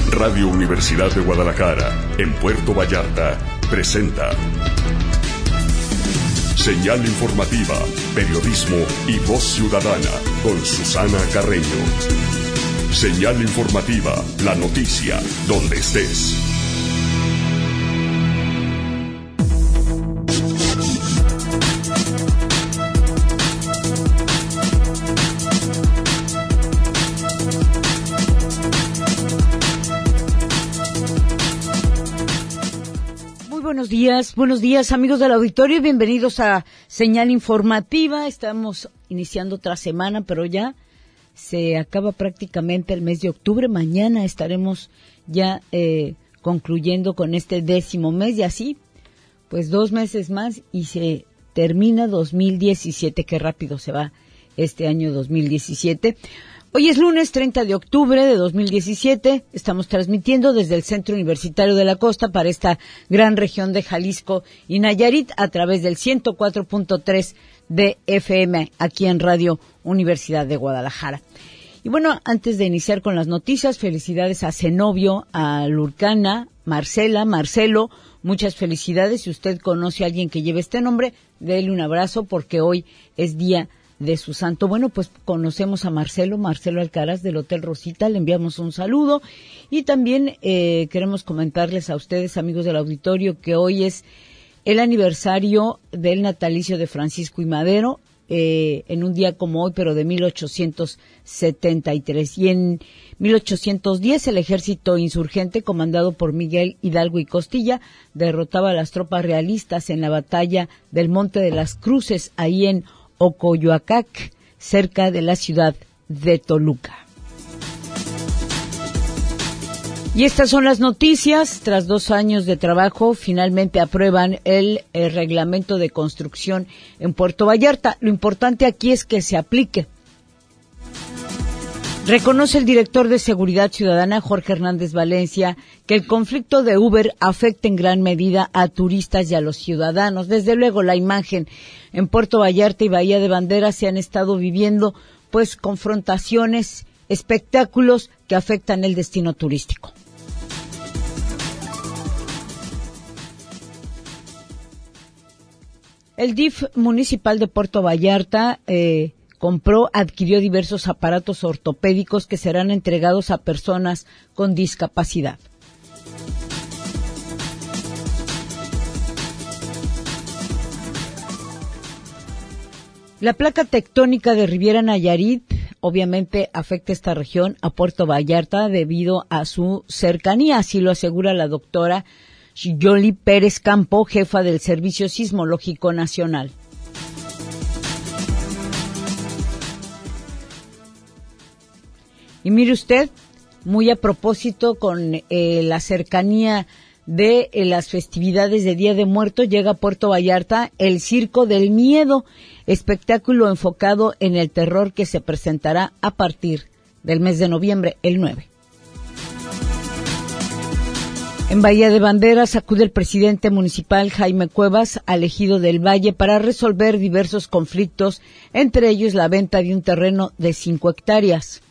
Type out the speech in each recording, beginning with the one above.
Radio Universidad de Guadalajara, en Puerto Vallarta, presenta Señal Informativa, Periodismo y Voz Ciudadana, con Susana Carreño. Señal Informativa, la noticia, donde estés. Buenos días amigos del auditorio y bienvenidos a Señal Informativa. Estamos iniciando otra semana, pero ya se acaba prácticamente el mes de octubre. Mañana estaremos ya concluyendo con este 10º mes y así, pues 2 meses más y se termina 2017. Qué rápido se va este año 2017. Hoy es lunes 30 de octubre de 2017, estamos transmitiendo desde el Centro Universitario de la Costa para esta gran región de Jalisco y Nayarit a través del 104.3 de FM aquí en Radio Universidad de Guadalajara. Y bueno, antes de iniciar con las noticias, felicidades a Zenobio, a Lurcana, Marcelo, muchas felicidades. Si usted conoce a alguien que lleve este nombre, déle un abrazo porque hoy es día de su santo. Bueno, pues conocemos a Marcelo Alcaraz del Hotel Rosita, le enviamos un saludo y también queremos comentarles a ustedes, amigos del auditorio, que hoy es el aniversario del natalicio de Francisco I. Madero, en un día como hoy, pero de 1873. Y en 1810 el ejército insurgente, comandado por Miguel Hidalgo y Costilla, derrotaba a las tropas realistas en la batalla del Monte de las Cruces, ahí en Ocoyoacac, cerca de la ciudad de Toluca. Y estas son las noticias. Tras 2 años de trabajo, finalmente aprueban el reglamento de construcción en Puerto Vallarta. Lo importante aquí es que se aplique. Reconoce el director de Seguridad Ciudadana, Jorge Hernández Valencia, que el conflicto de Uber afecta en gran medida a turistas y a los ciudadanos. Desde luego, la imagen en Puerto Vallarta y Bahía de Banderas se han estado viviendo, pues, confrontaciones, espectáculos que afectan el destino turístico. El DIF municipal de Puerto Vallarta adquirió diversos aparatos ortopédicos que serán entregados a personas con discapacidad. La placa tectónica de Riviera Nayarit obviamente afecta esta región, a Puerto Vallarta, debido a su cercanía, así lo asegura la doctora Yoli Pérez Campo, jefa del Servicio Sismológico Nacional. Y mire usted, muy a propósito con la cercanía de las festividades de Día de Muertos, llega a Puerto Vallarta el Circo del Miedo, espectáculo enfocado en el terror que se presentará a partir del mes de noviembre, el 9. En Bahía de Banderas acude el presidente municipal Jaime Cuevas al Ejido del Valle para resolver diversos conflictos, entre ellos la venta de un terreno de 5 hectáreas.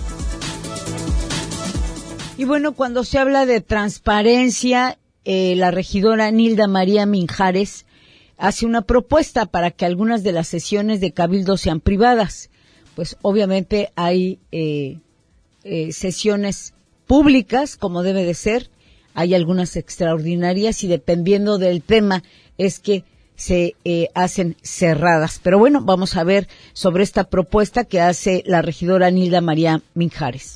Y bueno, cuando se habla de transparencia, la regidora Nilda María Minjares hace una propuesta para que algunas de las sesiones de cabildo sean privadas. Pues obviamente hay sesiones públicas, como debe de ser, hay algunas extraordinarias y dependiendo del tema es que se hacen cerradas. Pero bueno, vamos a ver sobre esta propuesta que hace la regidora Nilda María Minjares.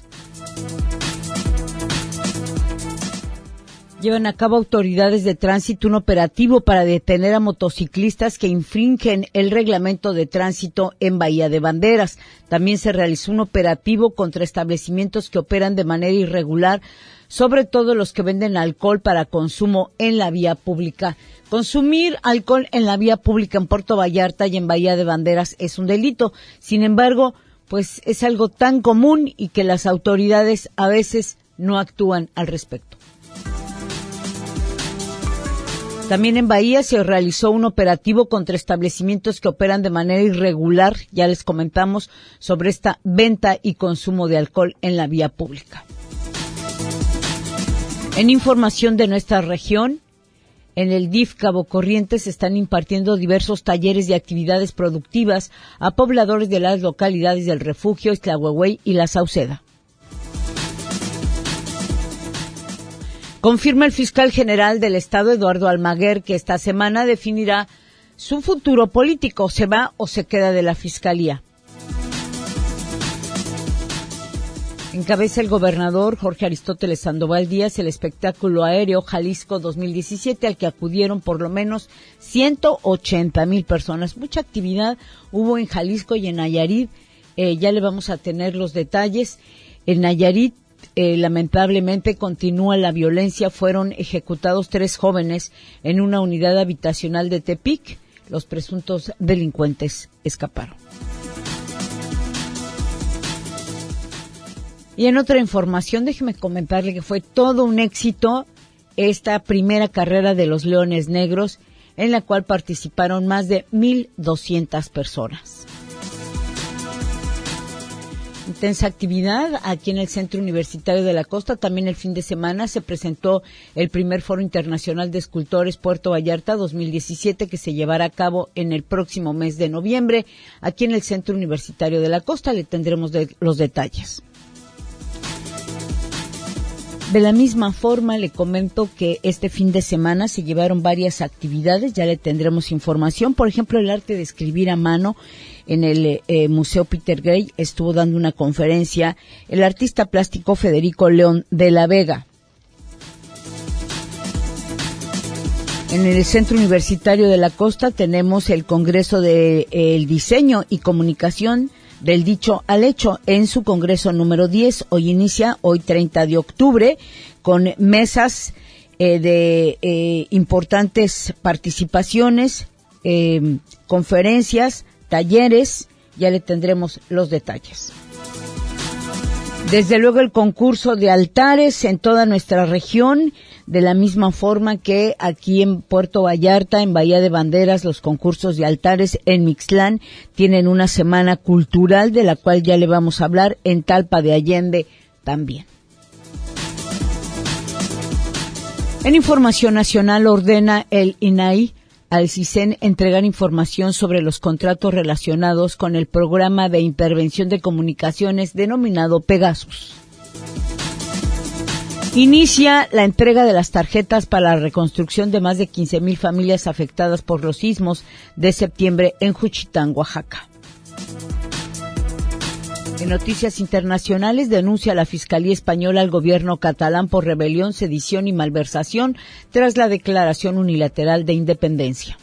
Llevan a cabo autoridades de tránsito un operativo para detener a motociclistas que infringen el reglamento de tránsito en Bahía de Banderas. También se realizó un operativo contra establecimientos que operan de manera irregular, sobre todo los que venden alcohol para consumo en la vía pública. Consumir alcohol en la vía pública en Puerto Vallarta y en Bahía de Banderas es un delito. Sin embargo, pues es algo tan común y que las autoridades a veces no actúan al respecto. También en Bahía se realizó un operativo contra establecimientos que operan de manera irregular, ya les comentamos sobre esta venta y consumo de alcohol en la vía pública. En información de nuestra región, en el DIF Cabo Corrientes se están impartiendo diversos talleres de actividades productivas a pobladores de las localidades del Refugio, Iztlahuehue y La Sauceda. Confirma el fiscal general del Estado, Eduardo Almaguer, que esta semana definirá su futuro político, se va o se queda de la fiscalía. Encabeza el gobernador Jorge Aristóteles Sandoval Díaz el espectáculo aéreo Jalisco 2017, al que acudieron por lo menos 180,000 personas. Mucha actividad hubo en Jalisco y en Nayarit. Ya le vamos a tener los detalles. En Nayarit, lamentablemente, continúa la violencia. Fueron ejecutados 3 jóvenes en una unidad habitacional de Tepic. Los presuntos delincuentes escaparon. Y en otra información, déjeme comentarle que fue todo un éxito esta primera carrera de los Leones Negros, en la cual participaron más de 1,200 personas. Intensa actividad aquí en el Centro Universitario de la Costa. También el fin de semana se presentó el primer Foro Internacional de Escultores Puerto Vallarta 2017, que se llevará a cabo en el próximo mes de noviembre. Aquí en el Centro Universitario de la Costa le tendremos los detalles. De la misma forma, le comento que este fin de semana se llevaron varias actividades, ya le tendremos información. Por ejemplo, el arte de escribir a mano en el Museo Peter Gray estuvo dando una conferencia el artista plástico Federico León de la Vega. En el Centro Universitario de la Costa tenemos el Congreso de el Diseño y Comunicación del Dicho al Hecho en su congreso número 10. Hoy inicia, hoy 30 de octubre, con mesas de importantes participaciones, conferencias, talleres. Ya le tendremos los detalles. Desde luego el concurso de altares en toda nuestra región, de la misma forma que aquí en Puerto Vallarta, en Bahía de Banderas, los concursos de altares en Mixtlán tienen una semana cultural de la cual ya le vamos a hablar, en Talpa de Allende también. En información nacional, ordena el INAI al CISEN entregar información sobre los contratos relacionados con el programa de intervención de comunicaciones denominado Pegasus. Inicia la entrega de las tarjetas para la reconstrucción de más de 15,000 familias afectadas por los sismos de septiembre en Juchitán, Oaxaca. En noticias internacionales, denuncia la Fiscalía Española al gobierno catalán por rebelión, sedición y malversación tras la declaración unilateral de independencia.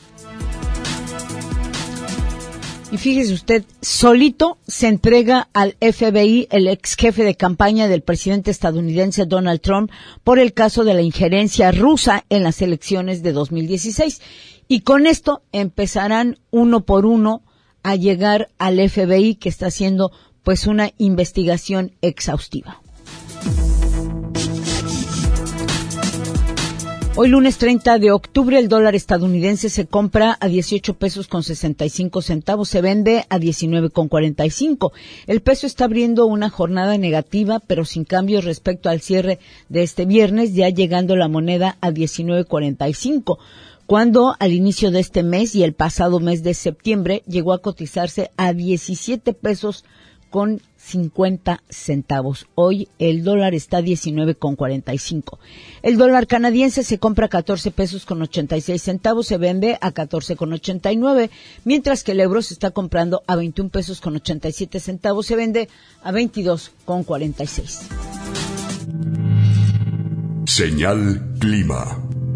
Y fíjese usted, solito se entrega al FBI el ex jefe de campaña del presidente estadounidense Donald Trump por el caso de la injerencia rusa en las elecciones de 2016. Y con esto empezarán uno por uno a llegar al FBI, que está haciendo pues una investigación exhaustiva. Hoy lunes 30 de octubre el dólar estadounidense se compra a 18 pesos con 65 centavos, se vende a 19,45. El peso está abriendo una jornada negativa, pero sin cambios respecto al cierre de este viernes, ya llegando la moneda a 19,45. Cuando al inicio de este mes y el pasado mes de septiembre llegó a cotizarse a 17 pesos con 50 centavos. Hoy el dólar está a 19,45. El dólar canadiense se compra a 14 pesos con 86 centavos, se vende a 14,89, mientras que el euro se está comprando a 21 pesos con 87 centavos, se vende a 22,46. Señal Clima.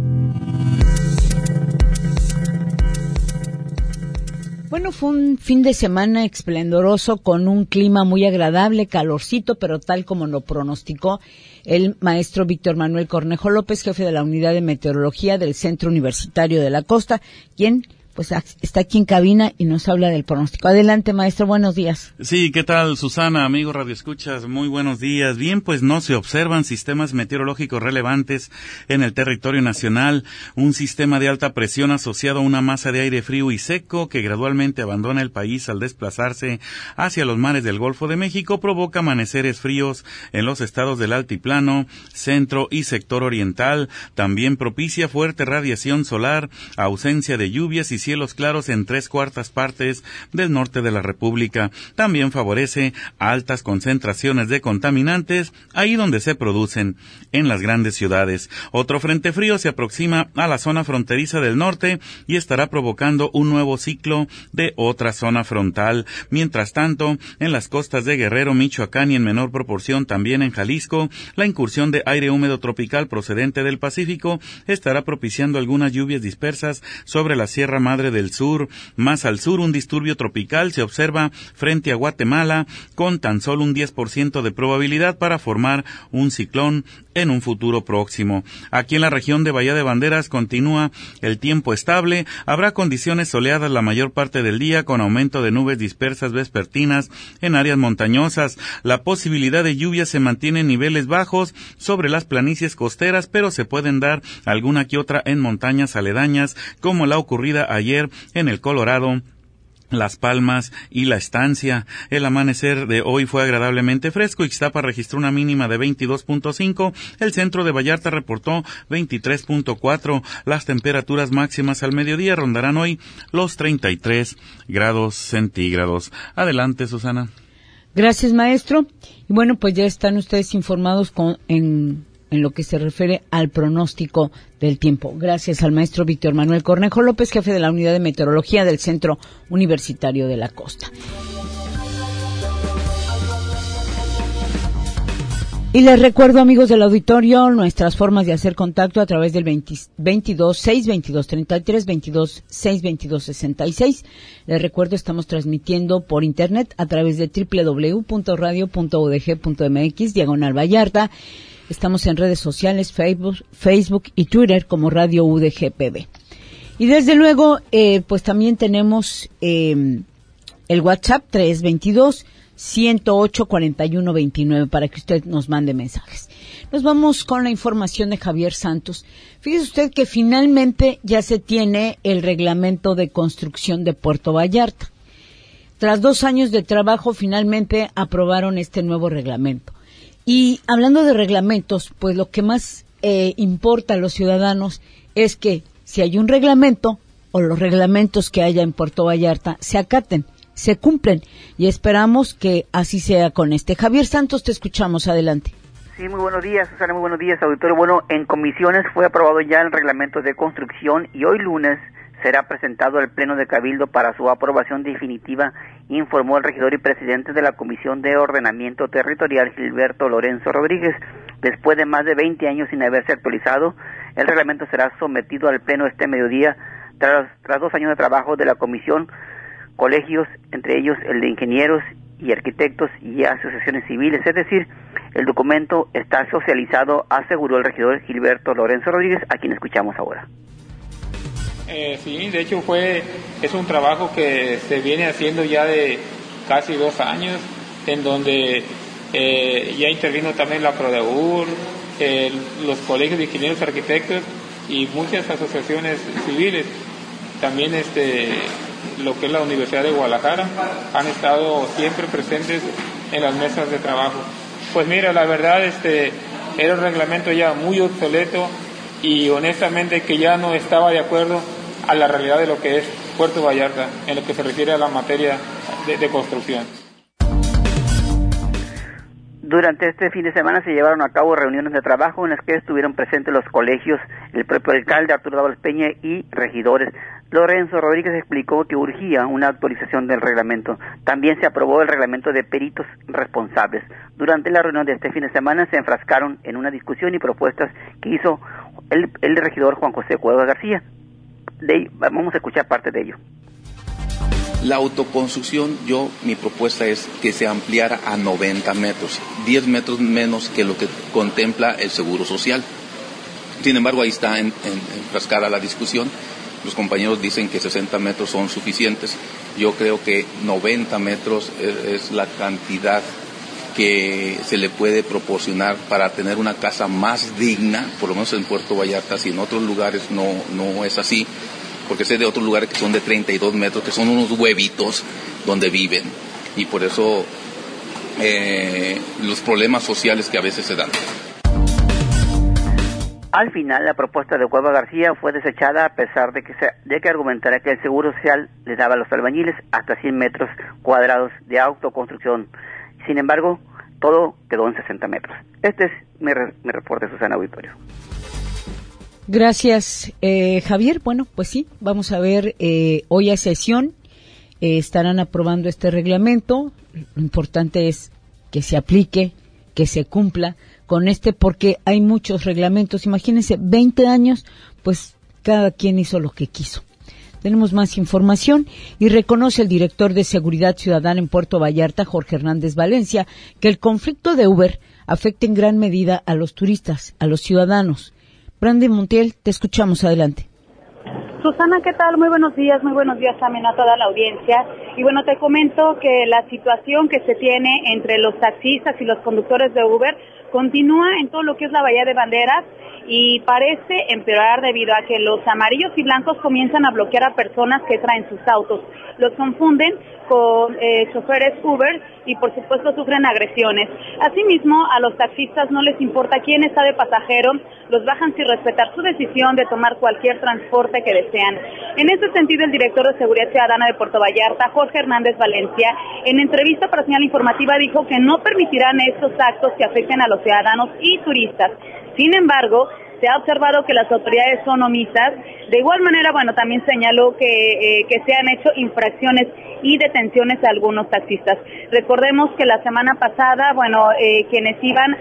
Bueno, fue un fin de semana esplendoroso con un clima muy agradable, calorcito, pero tal como lo pronosticó el maestro Víctor Manuel Cornejo López, jefe de la Unidad de Meteorología del Centro Universitario de la Costa, quien pues está aquí en cabina y nos habla del pronóstico. Adelante, maestro, buenos días. Sí, ¿qué tal, Susana, amigo Radio Escuchas? Muy buenos días. Bien, pues no se observan sistemas meteorológicos relevantes en el territorio nacional. Un sistema de alta presión asociado a una masa de aire frío y seco que gradualmente abandona el país al desplazarse hacia los mares del Golfo de México provoca amaneceres fríos en los estados del altiplano, centro y sector oriental. También propicia fuerte radiación solar, ausencia de lluvias y cielos claros en 3/4 partes del norte de la República. También favorece altas concentraciones de contaminantes ahí donde se producen, en las grandes ciudades. Otro frente frío se aproxima a la zona fronteriza del norte y estará provocando un nuevo ciclo de otra zona frontal. Mientras tanto, en las costas de Guerrero, Michoacán y en menor proporción también en Jalisco, la incursión de aire húmedo tropical procedente del Pacífico estará propiciando algunas lluvias dispersas sobre la Sierra Madre del Sur. Más al sur, un disturbio tropical se observa frente a Guatemala, con tan solo un 10% de probabilidad para formar un ciclón en un futuro próximo. Aquí en la región de Bahía de Banderas continúa el tiempo estable. Habrá condiciones soleadas la mayor parte del día, con aumento de nubes dispersas vespertinas en áreas montañosas. La posibilidad de lluvia se mantiene en niveles bajos sobre las planicies costeras, pero se pueden dar alguna que otra en montañas aledañas, como la ocurrida ayer en el Colorado, Las Palmas y La Estancia. El amanecer de hoy fue agradablemente fresco. Ixtapa registró una mínima de 22.5. El centro de Vallarta reportó 23.4. Las temperaturas máximas al mediodía rondarán hoy los 33 grados centígrados. Adelante, Susana. Gracias, maestro. Y bueno, pues ya están ustedes informados en lo que se refiere al pronóstico del tiempo. Gracias al maestro Víctor Manuel Cornejo López, jefe de la Unidad de Meteorología del Centro Universitario de la Costa. Y les recuerdo, amigos del auditorio, nuestras formas de hacer contacto a través del 22-6-22-33, 22-6-22-66. Les recuerdo, estamos transmitiendo por internet a través de www.radio.udg.mx/Vallarta. Estamos en redes sociales, Facebook y Twitter como Radio UDGPB. Y desde luego, pues también tenemos el WhatsApp 322-108-4129 para que usted nos mande mensajes. Nos vamos con la información de Javier Santos. Fíjese usted que finalmente ya se tiene el reglamento de construcción de Puerto Vallarta. Tras 2 años de trabajo, finalmente aprobaron este nuevo reglamento. Y hablando de reglamentos, pues lo que más importa a los ciudadanos es que si hay un reglamento o los reglamentos que haya en Puerto Vallarta se acaten, se cumplen, y esperamos que así sea con este. Javier Santos, te escuchamos, adelante. Sí, muy buenos días, Susana, muy buenos días, auditorio. Bueno, en comisiones fue aprobado ya el reglamento de construcción y hoy lunes será presentado al Pleno de Cabildo para su aprobación definitiva, informó el regidor y presidente de la Comisión de Ordenamiento Territorial, Gilberto Lorenzo Rodríguez. Después de más de 20 años sin haberse actualizado, el reglamento será sometido al Pleno este mediodía, tras 2 años de trabajo de la Comisión, colegios, entre ellos el de ingenieros y arquitectos y asociaciones civiles. Es decir, el documento está socializado, aseguró el regidor Gilberto Lorenzo Rodríguez, a quien escuchamos ahora. Sí, de hecho es un trabajo que se viene haciendo ya de casi 2 años, en donde ya intervino también la Prodeur, los colegios de ingenieros arquitectos y muchas asociaciones civiles. También lo que es la Universidad de Guadalajara han estado siempre presentes en las mesas de trabajo. Pues mira, la verdad era un reglamento ya muy obsoleto y honestamente que ya no estaba de acuerdo a la realidad de lo que es Puerto Vallarta en lo que se refiere a la materia de construcción. Durante este fin de semana se llevaron a cabo reuniones de trabajo en las que estuvieron presentes los colegios, el propio alcalde Arturo Dávalos Peña y regidores. Lorenzo Rodríguez explicó que urgía una actualización del reglamento. También se aprobó el reglamento de peritos responsables. Durante la reunión de este fin de semana se enfrascaron en una discusión y propuestas que hizo el regidor Juan José Cuevas García. Vamos a escuchar parte de ello. La autoconstrucción, mi propuesta es que se ampliara a 90 metros, 10 metros menos que lo que contempla el Seguro Social. Sin embargo, ahí está enfrascada la discusión Los compañeros dicen que 60 metros son suficientes. Yo creo que 90 metros es la cantidad que se le puede proporcionar para tener una casa más digna, por lo menos en Puerto Vallarta. Si en otros lugares no es así, porque sé de otros lugares que son de 32 metros, que son unos huevitos donde viven, y por eso los problemas sociales que a veces se dan. Al final, la propuesta de Cueva García fue desechada a pesar de que argumentara que el Seguro Social le daba a los albañiles hasta 100 metros cuadrados de autoconstrucción. Sin embargo, todo quedó en 60 metros. Este es mi reporte, Susana Auditorio. Gracias, Javier. Bueno, pues sí, vamos a ver, hoy hay sesión, estarán aprobando este reglamento. Lo importante es que se aplique, que se cumpla con porque hay muchos reglamentos. Imagínense, 20 años, pues cada quien hizo lo que quiso. Tenemos más información y reconoce el director de Seguridad Ciudadana en Puerto Vallarta, Jorge Hernández Valencia, que el conflicto de Uber afecta en gran medida a los turistas, a los ciudadanos. Brandy Montiel, te escuchamos, adelante. Susana, ¿qué tal? Muy buenos días también a toda la audiencia. Y bueno, te comento que la situación que se tiene entre los taxistas y los conductores de Uber continúa en todo lo que es la Bahía de Banderas y parece empeorar debido a que los amarillos y blancos comienzan a bloquear a personas que traen sus autos. Los confunden con choferes Uber y por supuesto sufren agresiones. Asimismo, a los taxistas no les importa quién está de pasajero, los bajan sin respetar su decisión de tomar cualquier transporte que desean. En ese sentido, el director de Seguridad Ciudadana de Puerto Vallarta, Jorge Hernández Valencia, en entrevista para Señal Informativa dijo que no permitirán estos actos que afecten a los ciudadanos y turistas. Sin embargo, se ha observado que las autoridades son omisas. De igual manera, bueno, también señaló que se han hecho infracciones y detenciones a algunos taxistas. Recordemos que la semana pasada, bueno, quienes iban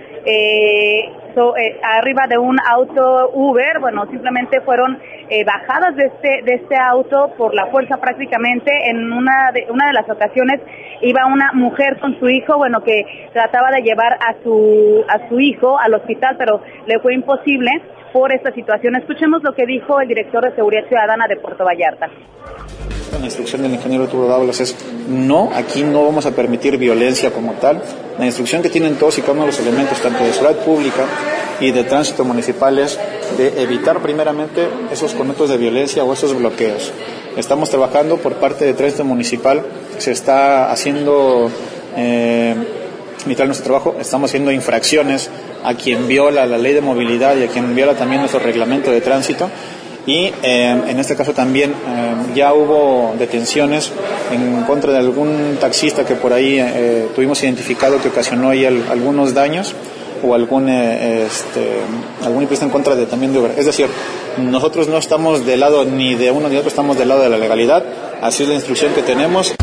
arriba de un auto Uber, bueno, simplemente fueron bajadas de este auto por la fuerza prácticamente. En una de las ocasiones iba una mujer con su hijo, bueno, que trataba de llevar a su hijo al hospital, pero le fue imposible por esta situación. Escuchemos lo que dijo el director de Seguridad Ciudadana de Puerto Vallarta. La instrucción del ingeniero Arturo Dávalos es no, aquí no vamos a permitir violencia como tal. La instrucción que tienen todos y cada uno de los elementos, tanto de seguridad pública y de tránsito municipal, es de evitar primeramente esos conductos de violencia o esos bloqueos. Estamos trabajando por parte de tránsito municipal, se está haciendo, mitad de nuestro trabajo, estamos haciendo infracciones a quien viola la ley de movilidad y a quien viola también nuestro reglamento de tránsito. Y en este caso también ya hubo detenciones en contra de algún taxista que por ahí tuvimos identificado que ocasionó ahí algunos daños o algún impuesto en contra también de Uber. Es decir, nosotros no estamos del lado ni de uno ni de otro, estamos del lado de la legalidad. Así es la instrucción que tenemos.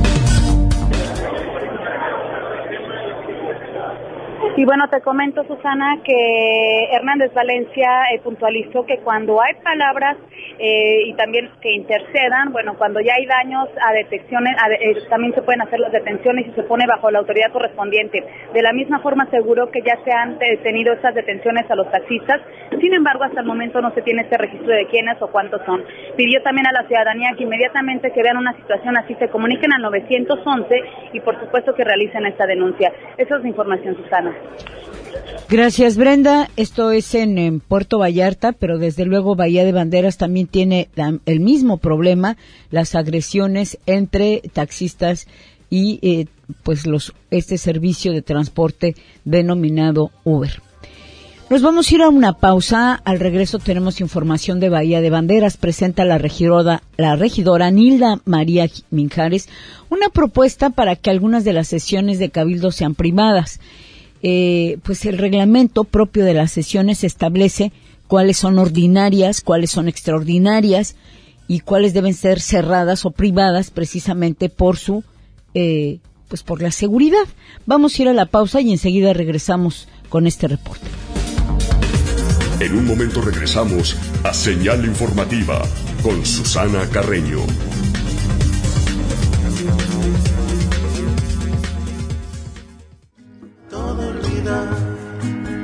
Y bueno, te comento, Susana, que Hernández Valencia puntualizó que cuando hay palabras y también que intercedan, bueno, cuando ya hay daños a detecciones, también se pueden hacer las detenciones y se pone bajo la autoridad correspondiente. De la misma forma aseguró que ya se han detenido estas detenciones a los taxistas. Sin embargo, hasta el momento no se tiene este registro de quiénes o cuántos son. Pidió también a la ciudadanía que inmediatamente que vean una situación así se comuniquen al 911 y por supuesto que realicen esta denuncia. Esa es la información, Susana. Gracias, Brenda. Esto es en Puerto Vallarta, pero desde luego Bahía de Banderas también tiene el mismo problema, las agresiones entre taxistas y este servicio de transporte denominado Uber. Nos vamos a ir a una pausa. Al regreso tenemos información de Bahía de Banderas. Presenta la regidora Nilda María Minjares una propuesta para que algunas de las sesiones de Cabildo sean privadas. Pues el reglamento propio de las sesiones establece cuáles son ordinarias, cuáles son extraordinarias y cuáles deben ser cerradas o privadas precisamente por por la seguridad. Vamos a ir a la pausa y enseguida regresamos con este reporte. En un momento regresamos a Señal Informativa con Susana Carreño.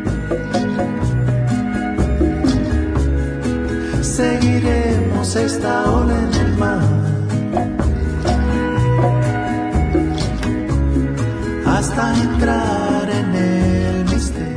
Seguiremos esta hasta entrar en el misterio.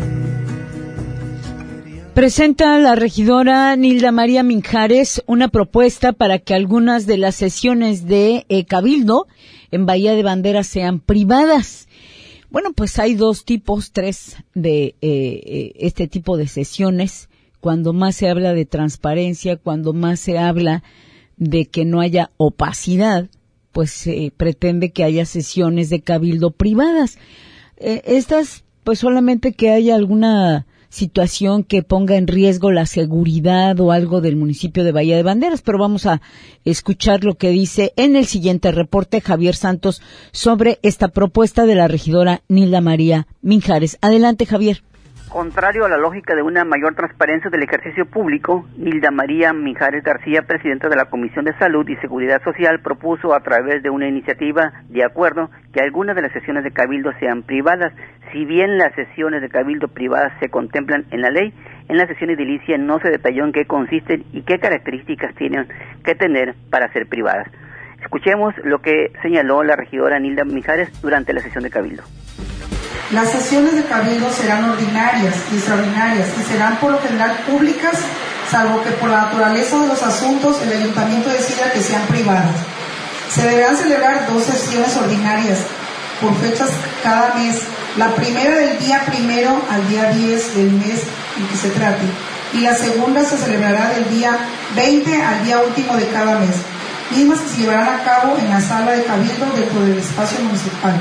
Presenta la regidora Nilda María Mijares una propuesta para que algunas de las sesiones de Cabildo en Bahía de Banderas sean privadas. Bueno, pues hay tres de este tipo de sesiones. Cuando más se habla de transparencia, cuando más se habla de que no haya opacidad, pues se pretende que haya sesiones de Cabildo privadas. Estas, pues solamente que haya alguna situación que ponga en riesgo la seguridad o algo del municipio de Bahía de Banderas, pero vamos a escuchar lo que dice en el siguiente reporte Javier Santos sobre esta propuesta de la regidora Nilda María Mijares. Adelante, Javier. Contrario a la lógica de una mayor transparencia del ejercicio público, Nilda María Mijares García, presidenta de la Comisión de Salud y Seguridad Social, propuso a través de una iniciativa de acuerdo que algunas de las sesiones de Cabildo sean privadas. Si bien las sesiones de Cabildo privadas se contemplan en la ley, en la sesión edilicia no se detalló en qué consisten y qué características tienen que tener para ser privadas. Escuchemos lo que señaló la regidora Nilda Mijares durante la sesión de Cabildo. Las sesiones de Cabildo serán ordinarias y extraordinarias y serán por lo general públicas, salvo que por la naturaleza de los asuntos el ayuntamiento decida que sean privadas. Se deberán celebrar 2 sesiones ordinarias por fechas cada mes, la primera del día 1 al día 10 del mes en que se trate, y la segunda se celebrará del día 20 al día último de cada mes, mismas que se llevarán a cabo en la sala de Cabildo dentro del espacio municipal.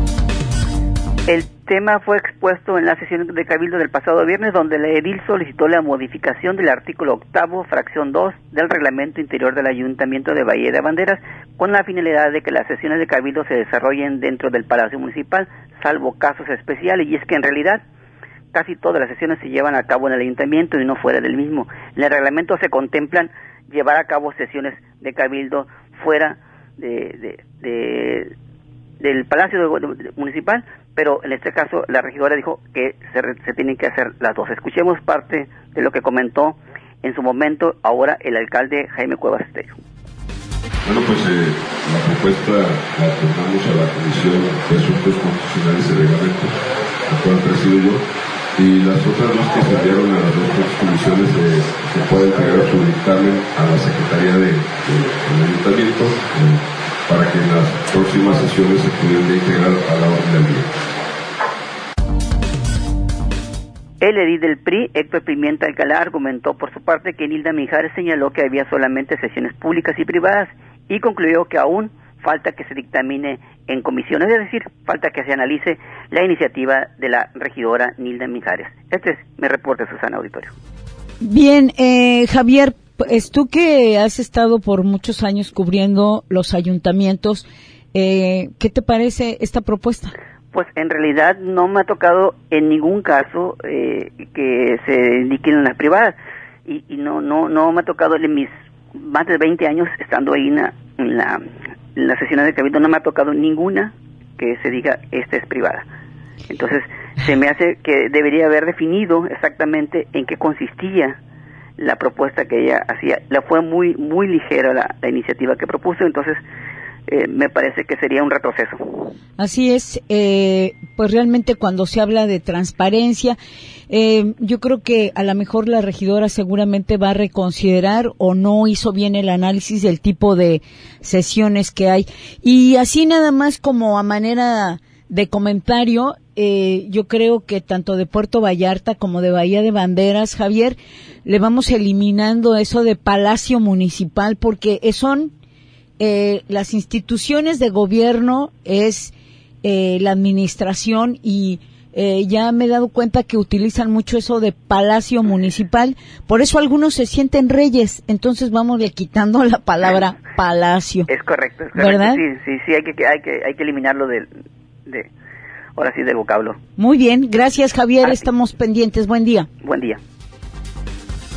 El tema fue expuesto en la sesión de Cabildo del pasado viernes, donde la edil solicitó la modificación del artículo 8º, fracción 2, del reglamento interior del Ayuntamiento de Bahía de Banderas, con la finalidad de que las sesiones de Cabildo se desarrollen dentro del Palacio Municipal, salvo casos especiales, y es que en realidad casi todas las sesiones se llevan a cabo en el Ayuntamiento y no fuera del mismo. En el reglamento se contemplan llevar a cabo sesiones de Cabildo fuera del Palacio Municipal, pero en este caso la regidora dijo que se tienen que hacer las 2. Escuchemos parte de lo que comentó en su momento ahora el alcalde Jaime Cuevas Estello. Bueno, pues la propuesta la tomamos a la Comisión de Asuntos Constitucionales y Reglamentos, la cual presido yo, y las otras 2 que se enviaron a las 2 comisiones se pueden entregar su dictamen a la Secretaría del Ayuntamiento para que en las próximas sesiones se pudieran integrar a la orden del día. El edil del PRI, Héctor Pimienta Alcalá, argumentó por su parte que Nilda Mijares señaló que había solamente sesiones públicas y privadas y concluyó que aún falta que se dictamine en comisiones, es decir, falta que se analice la iniciativa de la regidora Nilda Mijares. Este es mi reporte, Susana Auditorio. Bien, Javier, pues tú que has estado por muchos años cubriendo los ayuntamientos, ¿qué te parece esta propuesta? Pues en realidad no me ha tocado en ningún caso que se indiquen en las privadas y no me ha tocado en mis más de 20 años estando ahí en las sesiones de Cabildo, no me ha tocado ninguna que se diga esta es privada. Entonces se me hace que debería haber definido exactamente en qué consistía la propuesta que ella hacía. Fue muy ligera la iniciativa que propuso, entonces me parece que sería un retroceso. Así es, pues realmente cuando se habla de transparencia, yo creo que a lo mejor la regidora seguramente va a reconsiderar o no hizo bien el análisis del tipo de sesiones que hay. Y así nada más como a manera de comentario, yo creo que tanto de Puerto Vallarta como de Bahía de Banderas, Javier, le vamos eliminando eso de Palacio Municipal porque son las instituciones de gobierno, es la administración y ya me he dado cuenta que utilizan mucho eso de Palacio Municipal, por eso algunos se sienten reyes, entonces vamos quitando la palabra palacio. Es correcto, ¿verdad? Sí, hay que eliminarlo ahora sí del vocablo. Muy bien, gracias Javier, estamos pendientes, buen día. Buen día.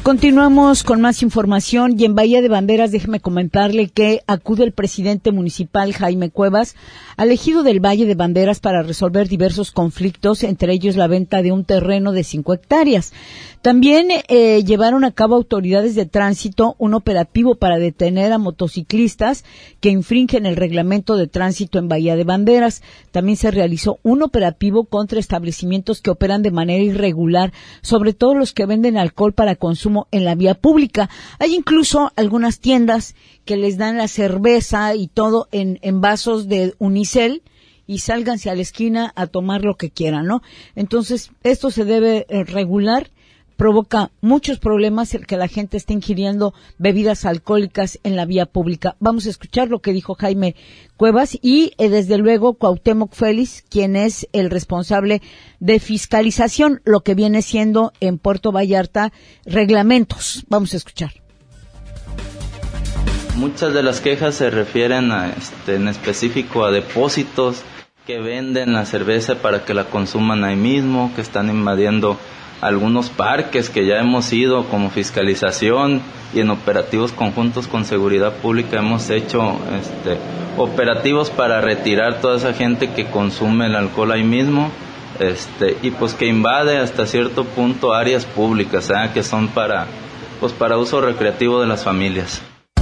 Continuamos con más información y en Bahía de Banderas déjeme comentarle que acude el presidente municipal Jaime Cuevas al ejido del Valle de Banderas para resolver diversos conflictos, entre ellos la venta de un terreno de 5 hectáreas. También llevaron a cabo autoridades de tránsito un operativo para detener a motociclistas que infringen el reglamento de tránsito en Bahía de Banderas. También se realizó un operativo contra establecimientos que operan de manera irregular, sobre todo los que venden alcohol para consumo en la vía pública. Hay incluso algunas tiendas que les dan la cerveza y todo en vasos de unicel y sálganse a la esquina a tomar lo que quieran, ¿no? Entonces, esto se debe regular. Provoca muchos problemas el que la gente esté ingiriendo bebidas alcohólicas en la vía pública. Vamos a escuchar lo que dijo Jaime Cuevas y, desde luego, Cuauhtémoc Félix, quien es el responsable de fiscalización, lo que viene siendo en Puerto Vallarta reglamentos. Vamos a escuchar. Muchas de las quejas se refieren en específico a depósitos que venden la cerveza para que la consuman ahí mismo, que están invadiendo algunos parques que ya hemos ido como fiscalización y en operativos conjuntos con seguridad pública hemos hecho operativos para retirar toda esa gente que consume el alcohol ahí mismo y pues que invade hasta cierto punto áreas públicas que son para uso recreativo de las familias.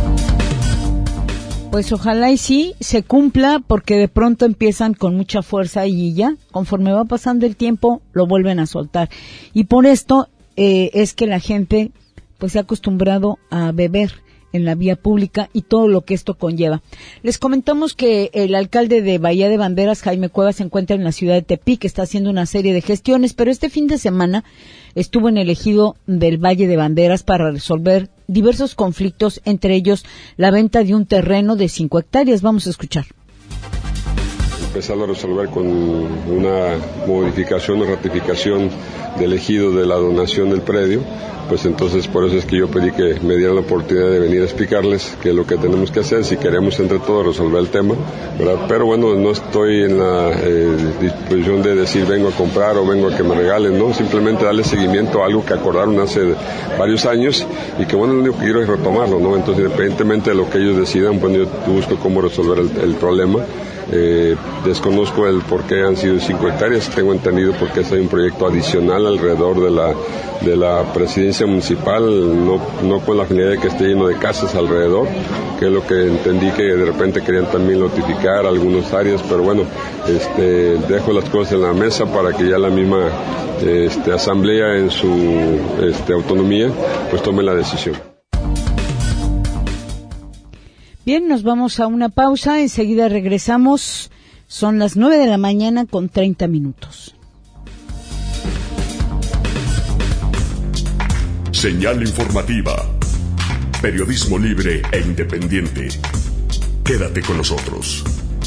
Pues ojalá y sí se cumpla, porque de pronto empiezan con mucha fuerza y ya, conforme va pasando el tiempo, lo vuelven a soltar. Y por esto es que la gente pues se ha acostumbrado a beber en la vía pública y todo lo que esto conlleva. Les comentamos que el alcalde de Bahía de Banderas, Jaime Cuevas, se encuentra en la ciudad de Tepic, está haciendo una serie de gestiones, pero este fin de semana estuvo en el ejido del Valle de Banderas para resolver diversos conflictos, entre ellos la venta de un terreno de 5 hectáreas. Vamos a escuchar. Empezar a resolver con una modificación o ratificación del ejido de la donación del predio, pues entonces por eso es que yo pedí que me dieran la oportunidad de venir a explicarles qué es lo que tenemos que hacer, si queremos entre todos resolver el tema, ¿verdad? Pero bueno, no estoy en la disposición de decir vengo a comprar o vengo a que me regalen, no, simplemente darle seguimiento a algo que acordaron hace varios años y que bueno, lo único que quiero es retomarlo, ¿no? Entonces, independientemente de lo que ellos decidan, bueno, yo busco cómo resolver el problema. Desconozco el por qué han sido 5 hectáreas, tengo entendido porque hay un proyecto adicional alrededor de la presidencia municipal, no con la finalidad de que esté lleno de casas alrededor, que es lo que entendí que de repente querían también notificar algunas áreas, pero bueno, dejo las cosas en la mesa para que ya la misma asamblea en su autonomía pues tome la decisión. Bien, nos vamos a una pausa, enseguida regresamos, son las 9:30 a.m. Señal informativa, periodismo libre e independiente. Quédate con nosotros.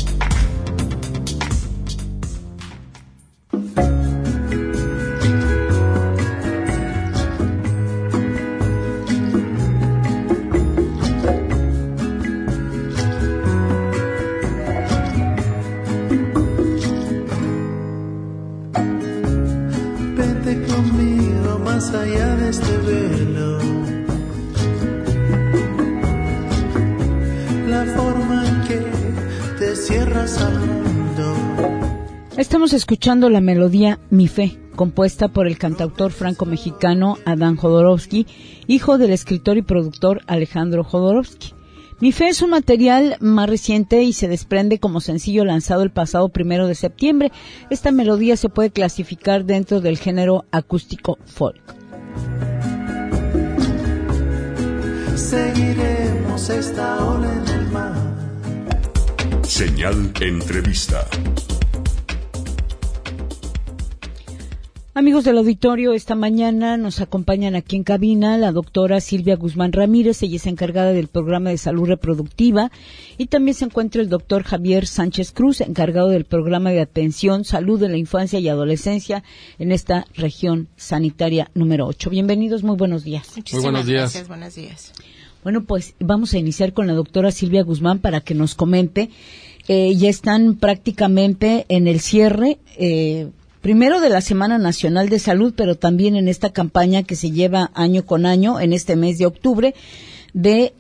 Estamos escuchando la melodía Mi Fe, compuesta por el cantautor franco-mexicano Adán Jodorowsky, hijo del escritor y productor Alejandro Jodorowsky. Mi Fe es un material más reciente y se desprende como sencillo lanzado el pasado 1 de septiembre. Esta melodía se puede clasificar dentro del género acústico folk. Seguiremos esta ola en el mar. Señal Entrevista. Amigos del auditorio, esta mañana nos acompañan aquí en cabina la doctora Silvia Guzmán Ramírez, ella es encargada del programa de salud reproductiva, y también se encuentra el doctor Javier Sánchez Cruz, encargado del programa de atención, salud de la infancia y adolescencia en esta región sanitaria número 8. Bienvenidos, muy buenos días. Muchísimas muy buenos días. Gracias, buenos días. Bueno, pues vamos a iniciar con la doctora Silvia Guzmán para que nos comente. Ya están prácticamente en el cierre, primero de la Semana Nacional de Salud, pero también en esta campaña que se lleva año con año, en este mes de octubre, de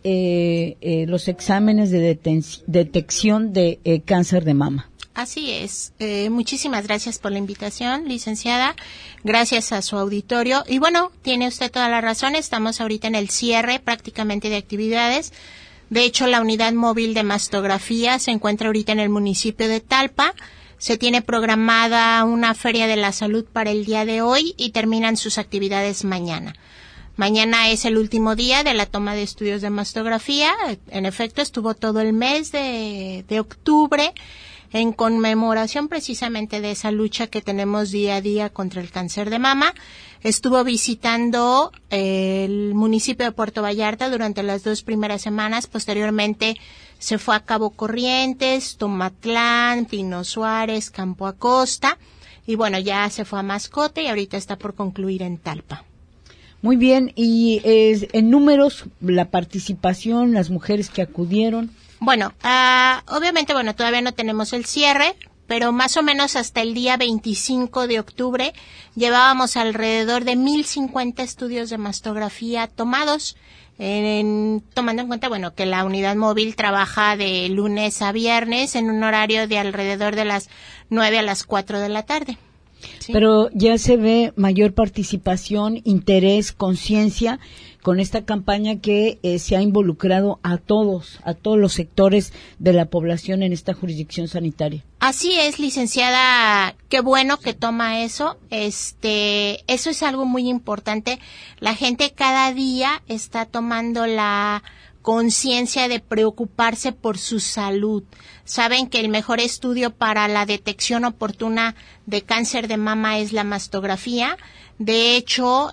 los exámenes de detección de cáncer de mama. Así es. Muchísimas gracias por la invitación, licenciada. Gracias a su auditorio. Y bueno, tiene usted toda la razón. Estamos ahorita en el cierre prácticamente de actividades. De hecho, la unidad móvil de mastografía se encuentra ahorita en el municipio de Talpa. Se tiene programada una feria de la salud para el día de hoy y terminan sus actividades mañana. Mañana es el último día de la toma de estudios de mastografía. En efecto, estuvo todo el mes de octubre en conmemoración precisamente de esa lucha que tenemos día a día contra el cáncer de mama. Estuvo visitando el municipio de Puerto Vallarta durante las 2 primeras semanas. Posteriormente se fue a Cabo Corrientes, Tomatlán, Pino Suárez, Campo Acosta. Y bueno, ya se fue a Mascote y ahorita está por concluir en Talpa. Muy bien, y en números, la participación, las mujeres que acudieron. Bueno, obviamente, todavía no tenemos el cierre, pero más o menos hasta el día 25 de octubre llevábamos alrededor de 1,050 estudios de mastografía tomados, tomando en cuenta, que la unidad móvil trabaja de lunes a viernes en un horario de alrededor de las 9 a las 4 de la tarde. ¿Sí? Pero ya se ve mayor participación, interés, conciencia con esta campaña que se ha involucrado a todos los sectores de la población en esta jurisdicción sanitaria. Así es, licenciada, qué bueno que toma eso. Eso es algo muy importante. La gente cada día está tomando la conciencia de preocuparse por su salud. Saben que el mejor estudio para la detección oportuna de cáncer de mama es la mastografía. De hecho,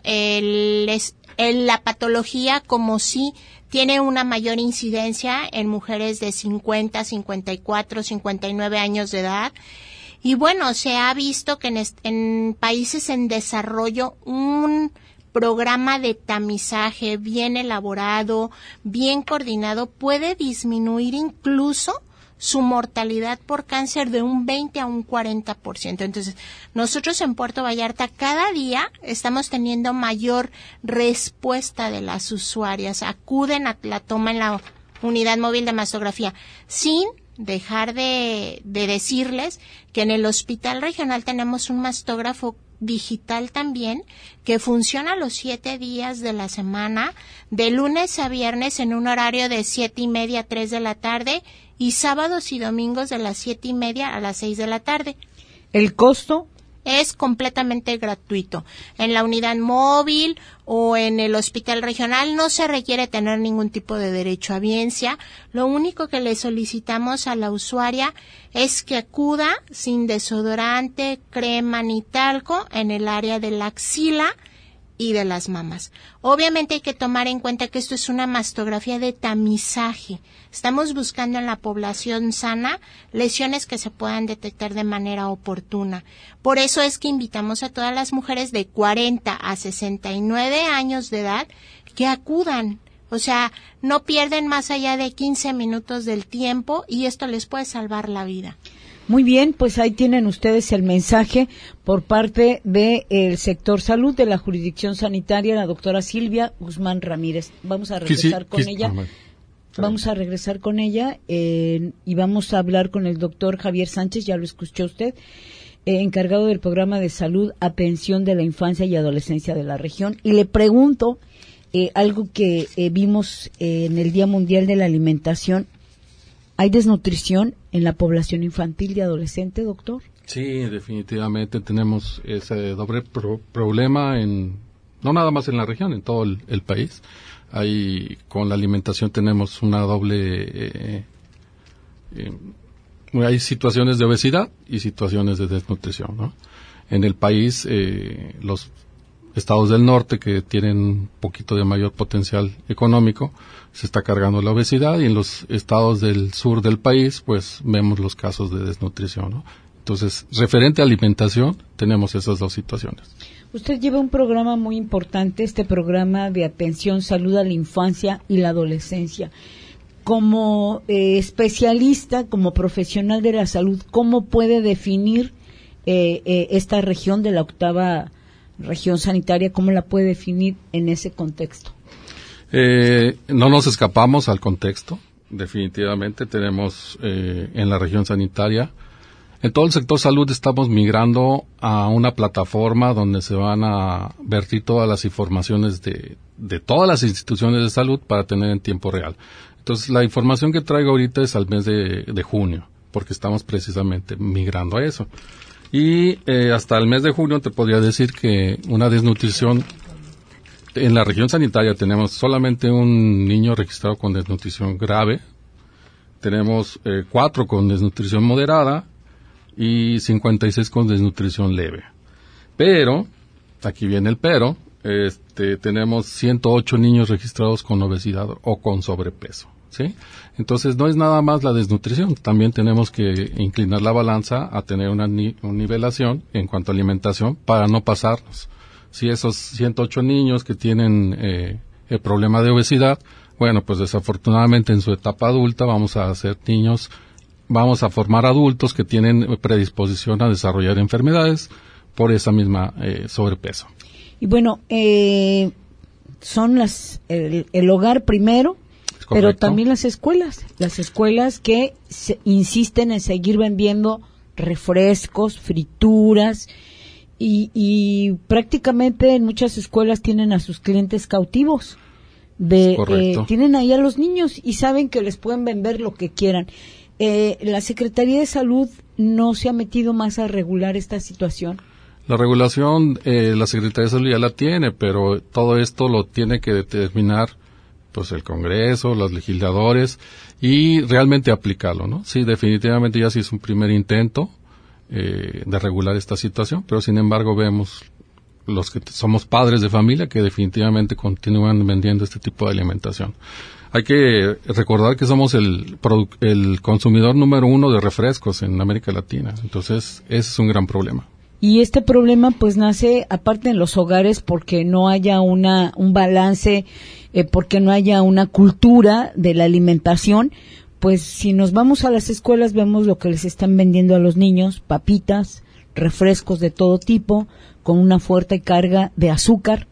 la patología como sí tiene una mayor incidencia en mujeres de 50, 54, 59 años de edad. Y bueno, se ha visto que en países en desarrollo un programa de tamizaje bien elaborado, bien coordinado, puede disminuir incluso su mortalidad por cáncer de un 20 a un 40%. Entonces, nosotros en Puerto Vallarta cada día estamos teniendo mayor respuesta de las usuarias. Acuden a la toma en la unidad móvil de mastografía, sin dejar de decirles que en el Hospital Regional tenemos un mastógrafo digital también que funciona los 7 días de la semana, de lunes a viernes en un horario de 7:30 a 3 de la tarde y sábados y domingos de las 7:30 a las 6 de la tarde. ¿El costo? Es completamente gratuito. En la unidad móvil o en el hospital regional no se requiere tener ningún tipo de derecho a biencia. Lo único que le solicitamos a la usuaria es que acuda sin desodorante, crema ni talco en el área de la axila y de las mamas. Obviamente hay que tomar en cuenta que esto es una mastografía de tamizaje. Estamos buscando en la población sana lesiones que se puedan detectar de manera oportuna. Por eso es que invitamos a todas las mujeres de 40 a 69 años de edad que acudan. O sea, no pierden más allá de 15 minutos del tiempo y esto les puede salvar la vida. Muy bien, pues ahí tienen ustedes el mensaje por parte del sector salud de la jurisdicción sanitaria, la doctora Silvia Guzmán Ramírez. Vamos a regresar con ella. Vamos a regresar con ella y vamos a hablar con el doctor Javier Sánchez, ya lo escuchó usted, encargado del programa de salud a pensión de la infancia y adolescencia de la región. Y le pregunto algo que vimos en el Día Mundial de la Alimentación. ¿Hay desnutrición en la población infantil y adolescente, doctor? Sí, definitivamente tenemos ese doble problema no nada más en la región, en todo el país. Con la alimentación tenemos una doble, hay situaciones de obesidad y situaciones de desnutrición, ¿no? En el país, los estados del norte que tienen un poquito de mayor potencial económico, se está cargando la obesidad, y en los estados del sur del país, pues vemos los casos de desnutrición, ¿no? Entonces, referente a alimentación, tenemos esas dos situaciones. Usted lleva un programa muy importante, este programa de atención, salud a la infancia y la adolescencia. Como especialista, como profesional de la salud, ¿cómo puede definir esta región de la 8ª región sanitaria, ¿cómo la puede definir en ese contexto? No nos escapamos al contexto. Definitivamente tenemos en la región sanitaria, en todo el sector salud estamos migrando a una plataforma donde se van a vertir todas las informaciones de todas las instituciones de salud para tener en tiempo real. Entonces la información que traigo ahorita es al mes de junio, porque estamos precisamente migrando a eso. Y hasta el mes de junio te podría decir que una desnutrición, en la región sanitaria tenemos solamente un niño registrado con desnutrición grave, tenemos 4 con desnutrición moderada y 56 con desnutrición leve. Pero, aquí viene el pero, tenemos 108 niños registrados con obesidad o con sobrepeso, ¿sí? Entonces no es nada más la desnutrición, también tenemos que inclinar la balanza a tener una nivelación en cuanto a alimentación para no pasarnos. Si esos 108 niños que tienen el problema de obesidad, bueno, pues desafortunadamente en su etapa adulta vamos a formar adultos que tienen predisposición a desarrollar enfermedades por esa misma sobrepeso. Y bueno, son el hogar primero, pero también las escuelas que insisten en seguir vendiendo refrescos, frituras, y prácticamente en muchas escuelas tienen a sus clientes cautivos. Tienen ahí a los niños y saben que les pueden vender lo que quieran. La Secretaría de Salud no se ha metido más a regular esta situación. La regulación, la Secretaría de Salud ya la tiene, pero todo esto lo tiene que determinar pues el Congreso, los legisladores y realmente aplicarlo, ¿no? Sí, definitivamente ya sí es un primer intento de regular esta situación, pero sin embargo vemos los que somos padres de familia que definitivamente continúan vendiendo este tipo de alimentación. Hay que recordar que somos el consumidor número 1 de refrescos en América Latina, entonces ese es un gran problema. Y este problema pues nace aparte en los hogares porque no haya un balance, porque no haya una cultura de la alimentación. Pues si nos vamos a las escuelas vemos lo que les están vendiendo a los niños, papitas, refrescos de todo tipo, con una fuerte carga de azúcar.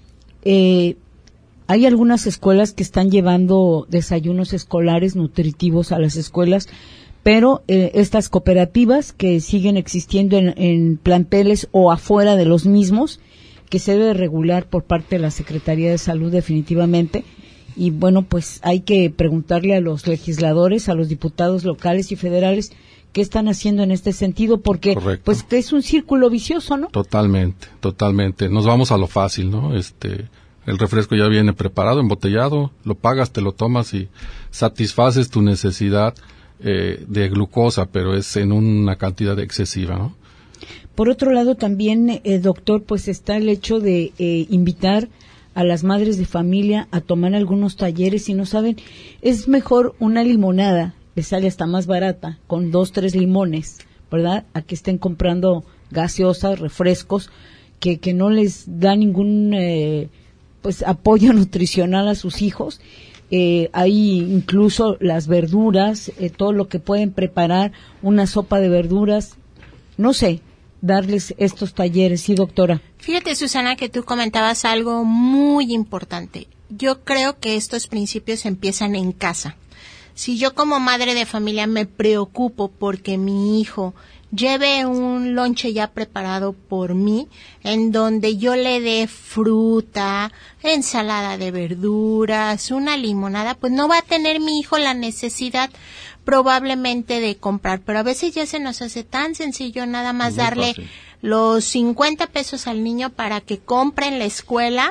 Hay algunas escuelas que están llevando desayunos escolares nutritivos a las escuelas, pero estas cooperativas que siguen existiendo en planteles o afuera de los mismos, que se debe regular por parte de la Secretaría de Salud definitivamente. Y bueno, pues hay que preguntarle a los legisladores, a los diputados locales y federales qué están haciendo en este sentido, porque Correcto. Pues que es un círculo vicioso, ¿no? Totalmente. Nos vamos a lo fácil, ¿no? El refresco ya viene preparado, embotellado, lo pagas, te lo tomas y satisfaces tu necesidad de glucosa, pero es en una cantidad excesiva, ¿no? Por otro lado, también, doctor, pues está el hecho de invitar a las madres de familia a tomar algunos talleres. Si no saben, es mejor una limonada, les sale hasta más barata, con 2, 3 limones, ¿verdad? A que estén comprando gaseosas, refrescos, que no les da ningún pues apoyo nutricional a sus hijos. Hay incluso las verduras, todo lo que pueden preparar, una sopa de verduras, no sé, darles estos talleres, ¿sí, doctora? Fíjate, Susana, que tú comentabas algo muy importante. Yo creo que estos principios empiezan en casa. Si yo como madre de familia me preocupo porque mi hijo lleve un lonche ya preparado por mí, en donde yo le dé fruta, ensalada de verduras, una limonada, pues no va a tener mi hijo la necesidad probablemente de comprar, pero a veces ya se nos hace tan sencillo nada más darle los 50 pesos al niño para que compre en la escuela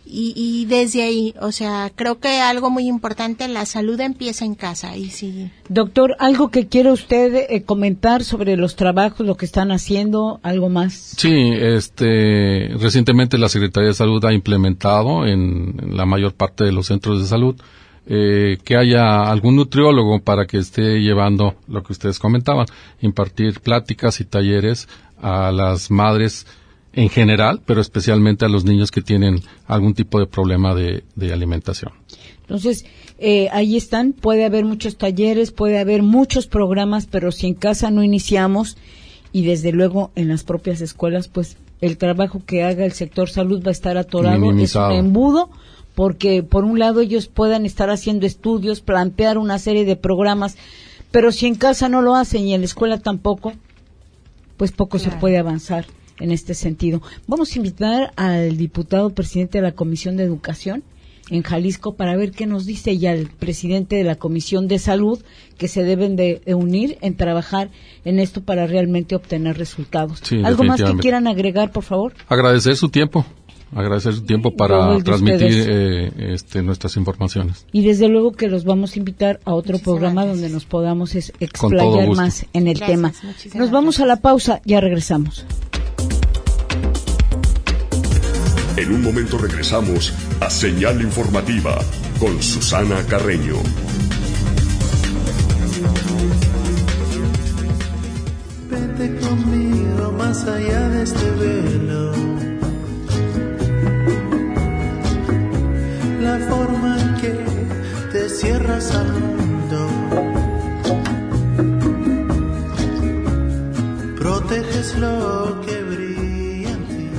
y desde ahí, o sea, creo que algo muy importante, la salud empieza en casa. Y sí. Doctor, ¿algo que quiera usted comentar sobre los trabajos, lo que están haciendo, algo más? Sí, recientemente la Secretaría de Salud ha implementado en la mayor parte de los centros de salud que haya algún nutriólogo para que esté llevando lo que ustedes comentaban, impartir pláticas y talleres a las madres en general, pero especialmente a los niños que tienen algún tipo de problema de alimentación. Entonces, ahí están, puede haber muchos talleres, puede haber muchos programas, pero si en casa no iniciamos y desde luego en las propias escuelas, pues el trabajo que haga el sector salud va a estar atorado, minimizado. Es un embudo, porque por un lado ellos puedan estar haciendo estudios, plantear una serie de programas, pero si en casa no lo hacen y en la escuela tampoco, pues poco se puede avanzar en este sentido. Vamos a invitar al diputado presidente de la Comisión de Educación en Jalisco para ver qué nos dice, y al presidente de la Comisión de Salud, que se deben de unir en trabajar en esto para realmente obtener resultados. Sí, ¿Algo más que quieran agregar, por favor? Agradecer su tiempo para transmitir nuestras informaciones. Y desde luego que los vamos a invitar a otro programa donde nos podamos explayar más en el tema. Nos vamos a la pausa, ya regresamos. En un momento regresamos a Señal Informativa con Susana Carreño. Vete conmigo más allá de este velo. La forma en que te cierras al mundo. Proteges lo que brilla en ti.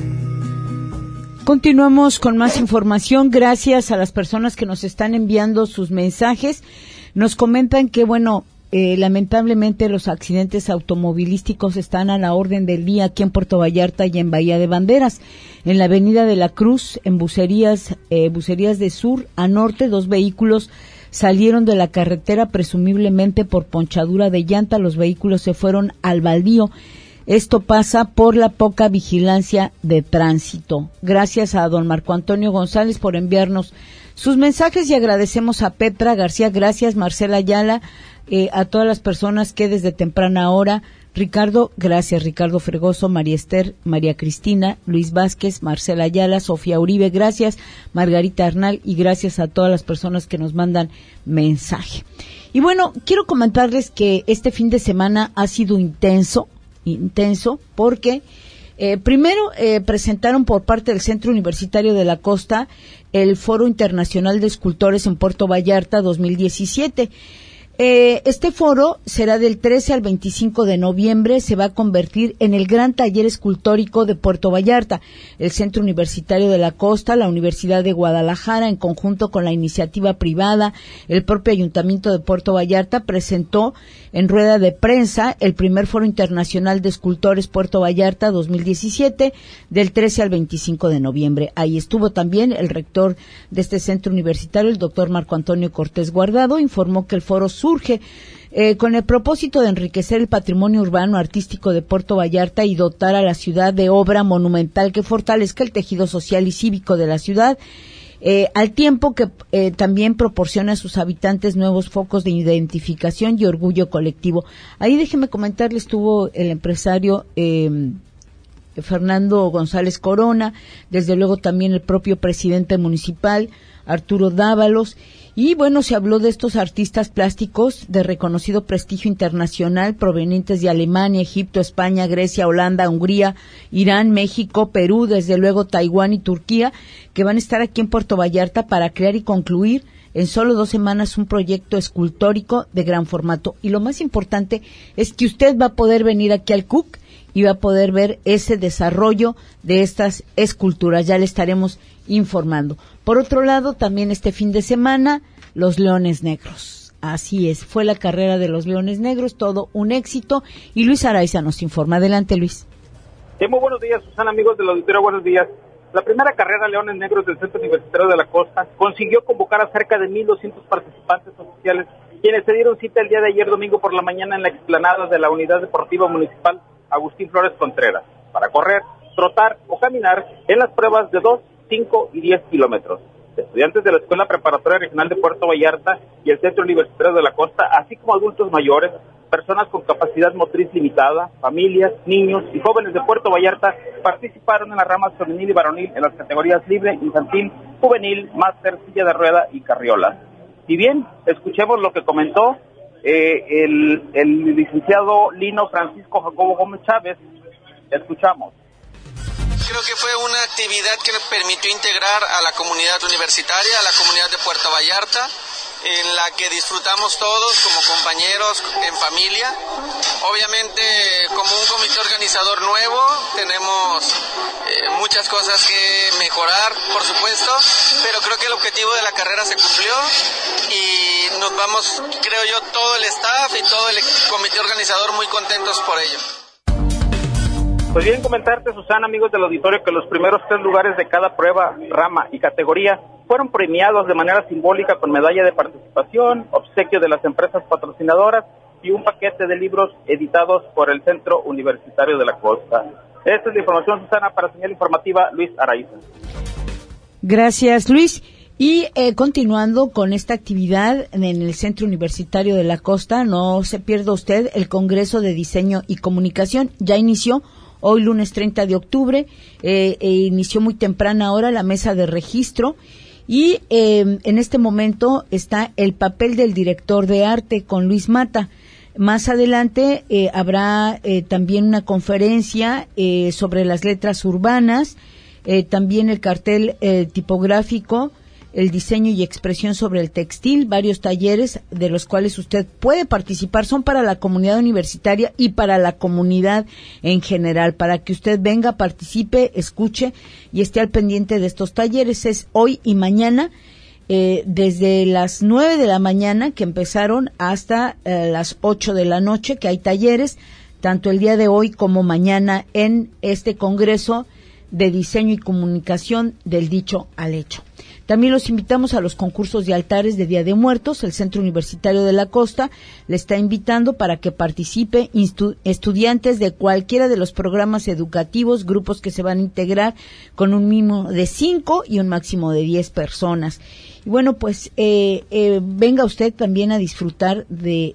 Continuamos con más información. Gracias a las personas que nos están enviando sus mensajes. Nos comentan que, lamentablemente los accidentes automovilísticos están a la orden del día aquí en Puerto Vallarta y en Bahía de Banderas. En la Avenida de la Cruz, en Bucerías de sur a norte, 2 vehículos salieron de la carretera presumiblemente por ponchadura de llanta. Los vehículos se fueron al baldío. Esto pasa por la poca vigilancia de tránsito. Gracias a don Marco Antonio González por enviarnos sus mensajes y agradecemos a Petra García, gracias, Marcela Ayala, a todas las personas que desde temprana hora, Ricardo, gracias, Ricardo Fregoso, María Esther, María Cristina, Luis Vázquez, Marcela Ayala, Sofía Uribe, gracias, Margarita Arnal, y gracias a todas las personas que nos mandan mensaje. Y quiero comentarles que este fin de semana ha sido intenso porque primero presentaron por parte del Centro Universitario de la Costa el Foro Internacional de Escultores en Puerto Vallarta 2017. Este foro será del 13 al 25 de noviembre, se va a convertir en el gran taller escultórico de Puerto Vallarta. El Centro Universitario de la Costa, la Universidad de Guadalajara, en conjunto con la iniciativa privada, el propio Ayuntamiento de Puerto Vallarta, presentó en rueda de prensa el primer Foro Internacional de Escultores Puerto Vallarta 2017, del 13 al 25 de noviembre. Ahí estuvo también el rector de este centro universitario, el doctor Marco Antonio Cortés Guardado, informó que el foro surge con el propósito de enriquecer el patrimonio urbano artístico de Puerto Vallarta y dotar a la ciudad de obra monumental que fortalezca el tejido social y cívico de la ciudad, al tiempo que también proporciona a sus habitantes nuevos focos de identificación y orgullo colectivo. Ahí déjeme comentarle, estuvo el empresario Fernando González Corona, desde luego también el propio presidente municipal, Arturo Dávalos, y se habló de estos artistas plásticos de reconocido prestigio internacional provenientes de Alemania, Egipto, España, Grecia, Holanda, Hungría, Irán, México, Perú, desde luego Taiwán y Turquía, que van a estar aquí en Puerto Vallarta para crear y concluir en solo 2 semanas un proyecto escultórico de gran formato. Y lo más importante es que usted va a poder venir aquí al CUC y va a poder ver ese desarrollo de estas esculturas. Ya le estaremos informando. Por otro lado, también este fin de semana, los Leones Negros. Así es, fue la carrera de los Leones Negros, todo un éxito. Y Luis Araiza nos informa. Adelante, Luis. Muy buenos días, Susana, amigos del auditorio, buenos días. La primera carrera Leones Negros del Centro Universitario de la Costa consiguió convocar a cerca de 1,200 participantes oficiales, quienes se dieron cita el día de ayer domingo por la mañana en la explanada de la Unidad Deportiva Municipal Agustín Flores Contreras, para correr, trotar o caminar en las pruebas de 2, 5 y 10 kilómetros. Estudiantes de la Escuela Preparatoria Regional de Puerto Vallarta y el Centro Universitario de la Costa, así como adultos mayores, personas con capacidad motriz limitada, familias, niños y jóvenes de Puerto Vallarta participaron en las ramas femenil y varonil en las categorías libre, infantil, juvenil, máster, silla de rueda y carriola. Y bien, escuchemos lo que comentó el licenciado Lino Francisco Jacobo Gómez Chávez. Escuchamos. Creo que fue una actividad que nos permitió integrar a la comunidad universitaria, a la comunidad de Puerto Vallarta, en la que disfrutamos todos como compañeros, en familia. Obviamente, como un comité organizador nuevo, tenemos muchas cosas que mejorar, por supuesto, pero creo que el objetivo de la carrera se cumplió y nos vamos, creo yo, todo el staff y todo el comité organizador muy contentos por ello. Pues bien, comentarte, Susana, amigos del auditorio, que los primeros 3 lugares de cada prueba, rama y categoría fueron premiados de manera simbólica con medalla de participación, obsequio de las empresas patrocinadoras y un paquete de libros editados por el Centro Universitario de la Costa. Esta es la información, Susana, para Señal Informativa, Luis Araiza. Gracias, Luis. Y continuando con esta actividad en el Centro Universitario de la Costa, no se pierda usted el Congreso de Diseño y Comunicación. Ya inició hoy lunes 30 de octubre, inició muy temprana hora la mesa de registro y en este momento está el papel del director de arte con Luis Mata. Más adelante habrá también una conferencia sobre las letras urbanas, también el cartel tipográfico, el diseño y expresión sobre el textil, varios talleres de los cuales usted puede participar, son para la comunidad universitaria y para la comunidad en general, para que usted venga, participe, escuche y esté al pendiente de estos talleres. Es hoy y mañana, desde las 9 de la mañana que empezaron hasta las 8 de la noche, que hay talleres, tanto el día de hoy como mañana en este Congreso de Diseño y Comunicación del Dicho al Hecho. También los invitamos a los concursos de altares de Día de Muertos. El Centro Universitario de la Costa le está invitando para que participe estudiantes de cualquiera de los programas educativos, grupos que se van a integrar con un mínimo de 5 y un máximo de 10 personas. Y bueno, pues venga usted también a disfrutar de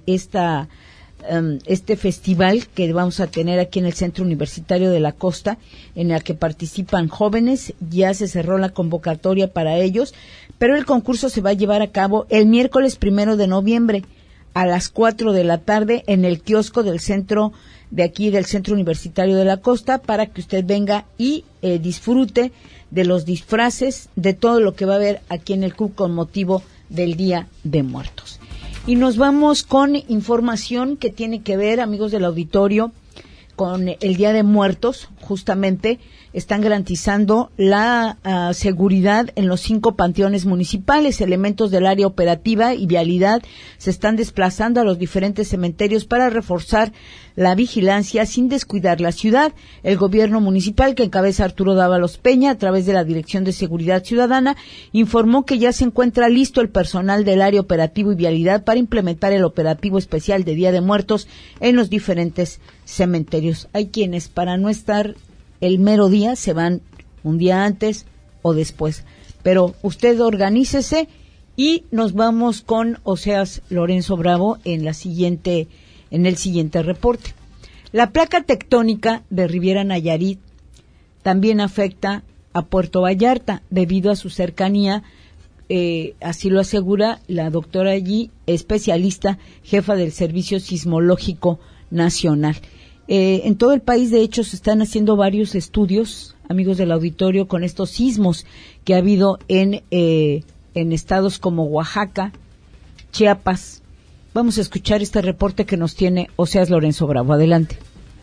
este festival que vamos a tener aquí en el Centro Universitario de la Costa, en el que participan jóvenes. Ya se cerró la convocatoria para ellos, pero el concurso se va a llevar a cabo el miércoles 1 de noviembre a las 4 de la tarde en el kiosco del centro de aquí del Centro Universitario de la Costa, para que usted venga y disfrute de los disfraces, de todo lo que va a haber aquí en el CUC con motivo del Día de Muertos. Y nos vamos con información que tiene que ver, amigos del auditorio, con el Día de Muertos. Justamente están garantizando la seguridad en los 5 panteones municipales. Elementos del área operativa y vialidad se están desplazando a los diferentes cementerios para reforzar la vigilancia sin descuidar la ciudad. El gobierno municipal, que encabeza Arturo Dávalos Peña, a través de la Dirección de Seguridad Ciudadana, informó que ya se encuentra listo el personal del área operativo y vialidad para implementar el operativo especial de Día de Muertos en los diferentes cementerios. Hay quienes, para no estar el mero día, se van un día antes o después, pero usted organícese y nos vamos con Oseas Lorenzo Bravo en el siguiente reporte. La placa tectónica de Riviera Nayarit también afecta a Puerto Vallarta debido a su cercanía, así lo asegura la doctora allí, especialista, jefa del Servicio Sismológico Nacional. En todo el país, de hecho, se están haciendo varios estudios, amigos del auditorio, con estos sismos que ha habido en estados como Oaxaca, Chiapas. Vamos a escuchar este reporte que nos tiene Oseas Lorenzo Bravo. Adelante.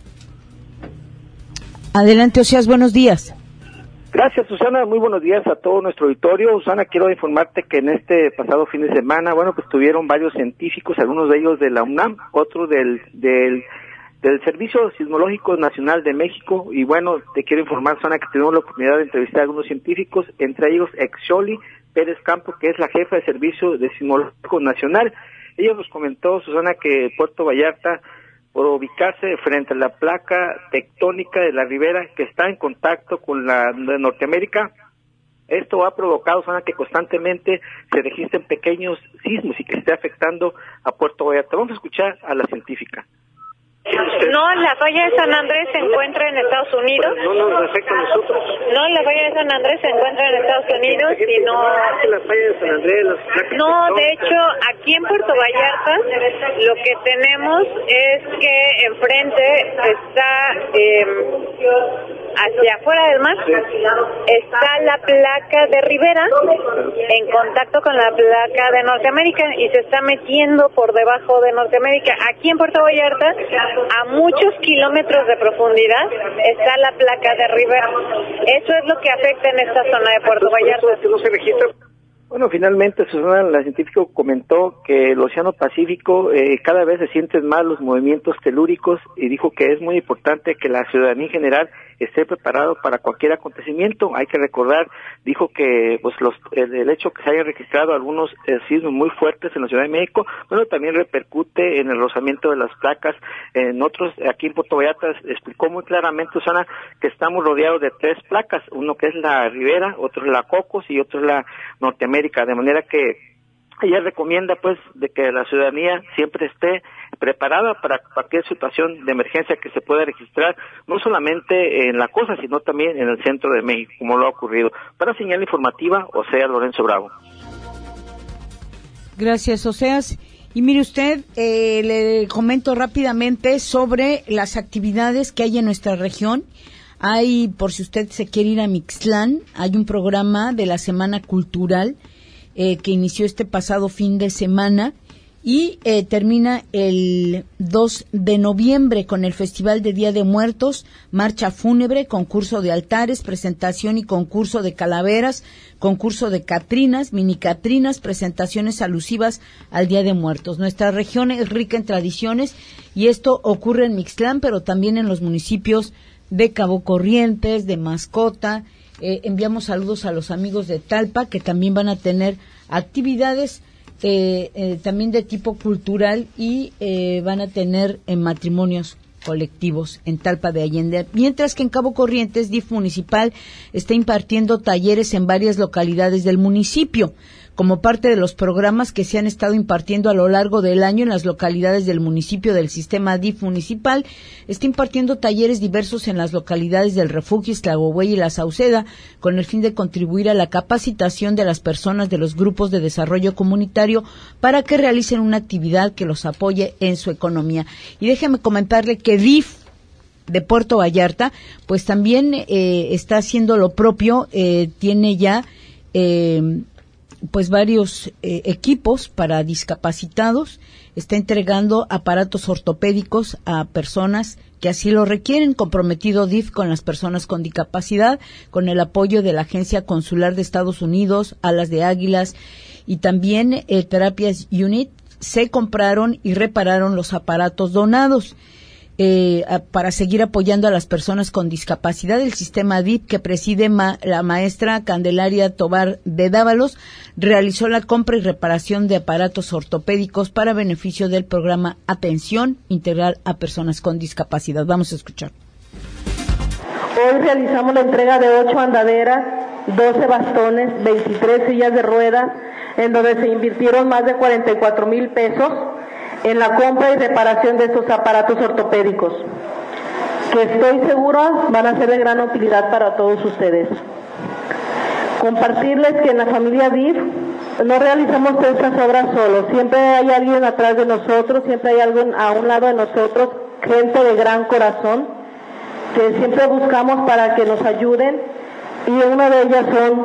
Adelante, Oseas, buenos días. Gracias, Susana. Muy buenos días a todo nuestro auditorio. Susana, quiero informarte que en este pasado fin de semana, pues tuvieron varios científicos, algunos de ellos de la UNAM, otros del Servicio Sismológico Nacional de México, y te quiero informar, Susana, que tuvimos la oportunidad de entrevistar a algunos científicos, entre ellos Exoli Pérez Campo, que es la jefa de Servicio de Sismológico Nacional. Ella nos comentó, Susana, que Puerto Vallarta, por ubicarse frente a la placa tectónica de la ribera que está en contacto con la de Norteamérica, esto ha provocado, Susana, que constantemente se registren pequeños sismos y que esté afectando a Puerto Vallarta. Vamos a escuchar a la científica. No, la falla de San Andrés se encuentra en Estados Unidos. ¿No nos afecta a nosotros? No, la falla de San Andrés se encuentra en Estados Unidos y no... La falla de San Andrés, no, de hecho, aquí en Puerto Vallarta lo que tenemos es que enfrente está, hacia afuera del mar, está la placa de Rivera en contacto con la placa de Norteamérica y se está metiendo por debajo de Norteamérica. Aquí en Puerto Vallarta, a muchos kilómetros de profundidad, está la placa de Rivera. Eso es lo que afecta en esta zona de Puerto Vallarta. ¿No se registra? Bueno, finalmente, Susana, la científica comentó que el Océano Pacífico cada vez se sienten más los movimientos telúricos y dijo que es muy importante que la ciudadanía en general esté preparado para cualquier acontecimiento. Hay que recordar, dijo que pues el hecho que se hayan registrado algunos sismos muy fuertes en la Ciudad de México, bueno, también repercute en el rozamiento de las placas. En otros, aquí en Puerto Vallarta, explicó muy claramente, Susana, que estamos rodeados de 3 placas, uno que es la Ribera, otro es la Cocos y otro es la Norteamérica, de manera que ella recomienda pues de que la ciudadanía siempre esté preparada para cualquier situación de emergencia que se pueda registrar, no solamente en la costa, sino también en el centro de México, como lo ha ocurrido. Para Señal Informativa, Oseas Lorenzo Bravo. Gracias, Oseas. Y mire usted, le comento rápidamente sobre las actividades que hay en nuestra región. Hay, por si usted se quiere ir a Mixtlán, hay un programa de la Semana Cultural que inició este pasado fin de semana y termina el 2 de noviembre con el Festival de Día de Muertos, marcha fúnebre, concurso de altares, presentación y concurso de calaveras, concurso de catrinas, mini catrinas, presentaciones alusivas al Día de Muertos. Nuestra región es rica en tradiciones y esto ocurre en Mixtlán, pero también en los municipios de Cabo Corrientes, de Mascota. Enviamos saludos a los amigos de Talpa, que también van a tener actividades también de tipo cultural y van a tener matrimonios colectivos en Talpa de Allende. Mientras que en Cabo Corrientes, DIF municipal está impartiendo talleres en varias localidades del municipio, como parte de los programas que se han estado impartiendo a lo largo del año en las localidades del municipio del sistema DIF municipal. Está impartiendo talleres diversos en las localidades del Refugio, Iztlahuehuey y La Sauceda, con el fin de contribuir a la capacitación de las personas de los grupos de desarrollo comunitario para que realicen una actividad que los apoye en su economía. Y déjeme comentarle que DIF de Puerto Vallarta, pues también está haciendo lo propio, tiene ya pues varios equipos para discapacitados, está entregando aparatos ortopédicos a personas que así lo requieren, comprometido DIF con las personas con discapacidad, con el apoyo de la Agencia Consular de Estados Unidos, Alas de Águilas y también Terapias Unit, se compraron y repararon los aparatos donados. Para seguir apoyando a las personas con discapacidad, el sistema DIF que preside la maestra Candelaria Tobar de Dávalos realizó la compra y reparación de aparatos ortopédicos para beneficio del programa Atención Integral a Personas con Discapacidad. Vamos a escuchar. Hoy realizamos la entrega de 8 andaderas, 12 bastones, 23 sillas de ruedas, en donde se invirtieron más de 44,000 pesos en la compra y reparación de estos aparatos ortopédicos, que estoy segura van a ser de gran utilidad para todos ustedes. Compartirles que en la familia DIF no realizamos estas obras solos, siempre hay alguien atrás de nosotros, siempre hay alguien a un lado de nosotros, gente de gran corazón, que siempre buscamos para que nos ayuden, y una de ellas son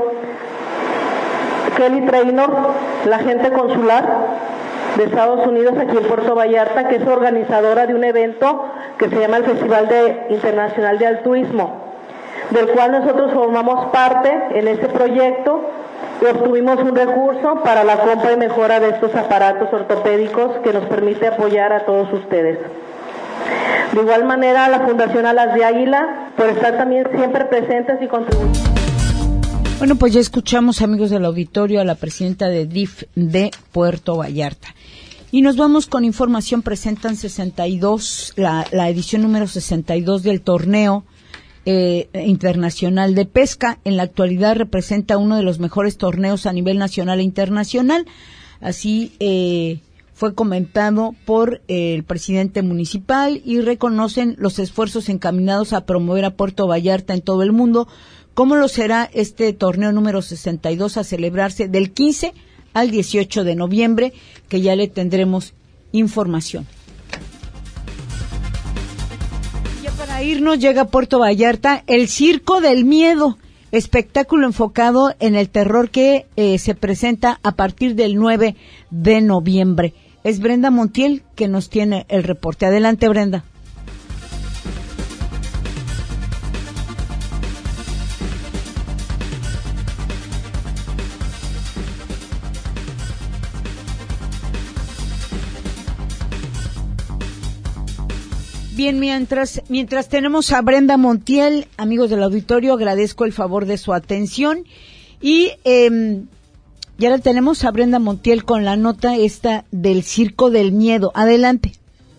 Kelly Traynor, la agente consular de Estados Unidos aquí en Puerto Vallarta, que es organizadora de un evento que se llama el Festival Internacional de Altruismo, del cual nosotros formamos parte en este proyecto y obtuvimos un recurso para la compra y mejora de estos aparatos ortopédicos que nos permite apoyar a todos ustedes. De igual manera, la Fundación Alas de Águila, por estar también siempre presentes y contribuir. Bueno, pues ya escuchamos, amigos del auditorio, a la presidenta de DIF de Puerto Vallarta. Y nos vamos con información. Presentan 62, la edición número 62 del torneo internacional de pesca. En la actualidad representa uno de los mejores torneos a nivel nacional e internacional. Así fue comentado por el presidente municipal y reconocen los esfuerzos encaminados a promover a Puerto Vallarta en todo el mundo, como lo será este torneo número 62 a celebrarse del 15 al 18 de noviembre, que ya le tendremos información. Ya para irnos, llega a Puerto Vallarta el Circo del Miedo, espectáculo enfocado en el terror que se presenta a partir del 9 de noviembre. Es Brenda Montiel que nos tiene el reporte. Adelante, Brenda. Bien, mientras tenemos a Brenda Montiel, amigos del auditorio, agradezco el favor de su atención y ya la tenemos a Brenda Montiel con la nota esta del Circo del Miedo. Adelante.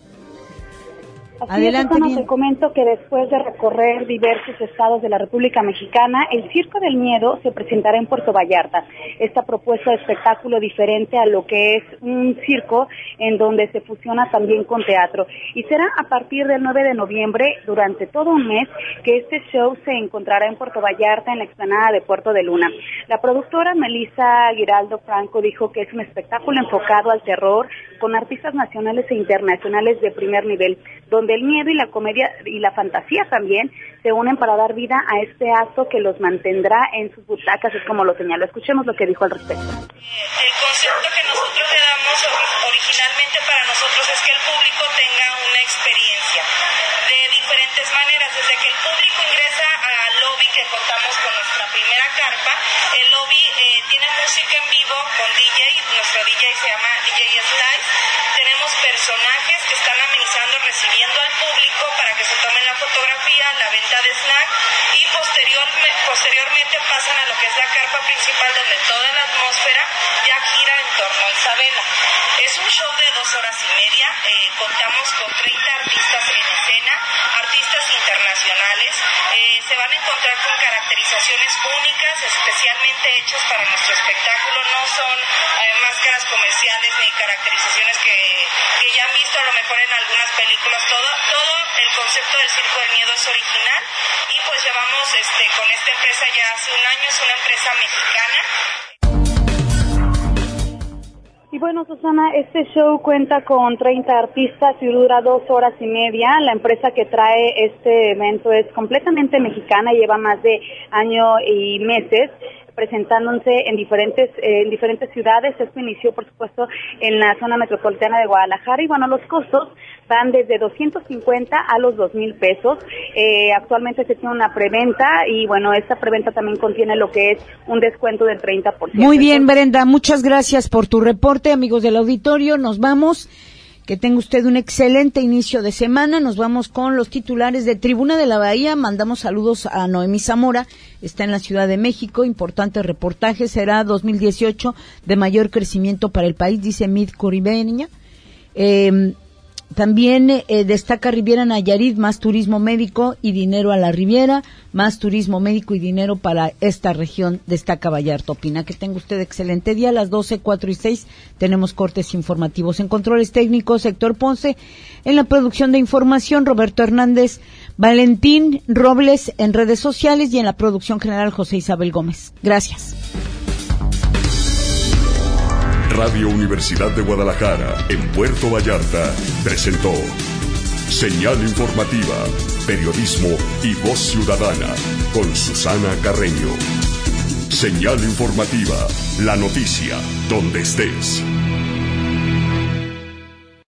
Adelante, te comento que después de recorrer diversos estados de la República Mexicana, el Circo del Miedo se presentará en Puerto Vallarta. Esta propuesta de espectáculo diferente a lo que es un circo en donde se fusiona también con teatro. Y será a partir del 9 de noviembre, durante todo un mes, que este show se encontrará en Puerto Vallarta, en la explanada de Puerto de Luna. La productora Melissa Giraldo Franco dijo que es un espectáculo enfocado al terror, con artistas nacionales e internacionales de primer nivel, donde el miedo y la comedia y la fantasía también se unen para dar vida a este acto que los mantendrá en sus butacas, es como lo señaló. Escuchemos lo que dijo al respecto. El concepto que nosotros le damos originalmente para nosotros es que el público tenga una experiencia de diferentes maneras, desde que el público ingresa al lobby, que contamos con nuestra primera carpa. El lobby tiene música en vivo con DJ, nuestro DJ se llama DJ Slice. Tenemos personajes que están amenizando, recibiendo al público para que se tomen la fotografía, la venta de snack, y posteriormente pasan a lo que es la carpa principal, donde toda la atmósfera ya gira en torno a Isabela. Es un show de 2 horas y media, contamos con 30 artistas en escena, artistas internacionales. Se van a encontrar con caracterizaciones únicas, especialmente hechas para nuestro espectáculo. No son máscaras comerciales ni caracterizaciones que ya han visto a lo mejor en algunas películas. Todo el concepto del Circo del Miedo es original, y pues llevamos con esta empresa ya hace un año. Es una empresa mexicana. Y bueno, Susana, este show cuenta con 30 artistas y dura 2 horas y media. La empresa que trae este evento es completamente mexicana, lleva más de año y meses presentándose en diferentes ciudades. Esto inició, por supuesto, en la zona metropolitana de Guadalajara, y bueno, los costos van desde 250 a los 2,000 pesos. Actualmente se tiene una preventa, y bueno, esta preventa también contiene lo que es un descuento del 30%. Muy bien, Brenda, muchas gracias por tu reporte. Amigos del auditorio, nos vamos. Que tenga usted un excelente inicio de semana. Nos vamos con los titulares de Tribuna de la Bahía. Mandamos saludos a Noemí Zamora, está en la Ciudad de México. Importante reportaje, será 2018 de mayor crecimiento para el país, dice Mid Curibeña. También destaca Riviera Nayarit, más turismo médico y dinero a la Riviera, más turismo médico y dinero para esta región, destaca Vallarta Opina. Que tenga usted excelente día. A las 12, 4 y 6 tenemos cortes informativos. En controles técnicos, Héctor Ponce. En la producción de información, Roberto Hernández, Valentín Robles en redes sociales, y en la producción general, José Isabel Gómez. Gracias. Radio Universidad de Guadalajara, en Puerto Vallarta, presentó Señal Informativa, Periodismo y Voz Ciudadana, con Susana Carreño. Señal Informativa, la noticia, donde estés.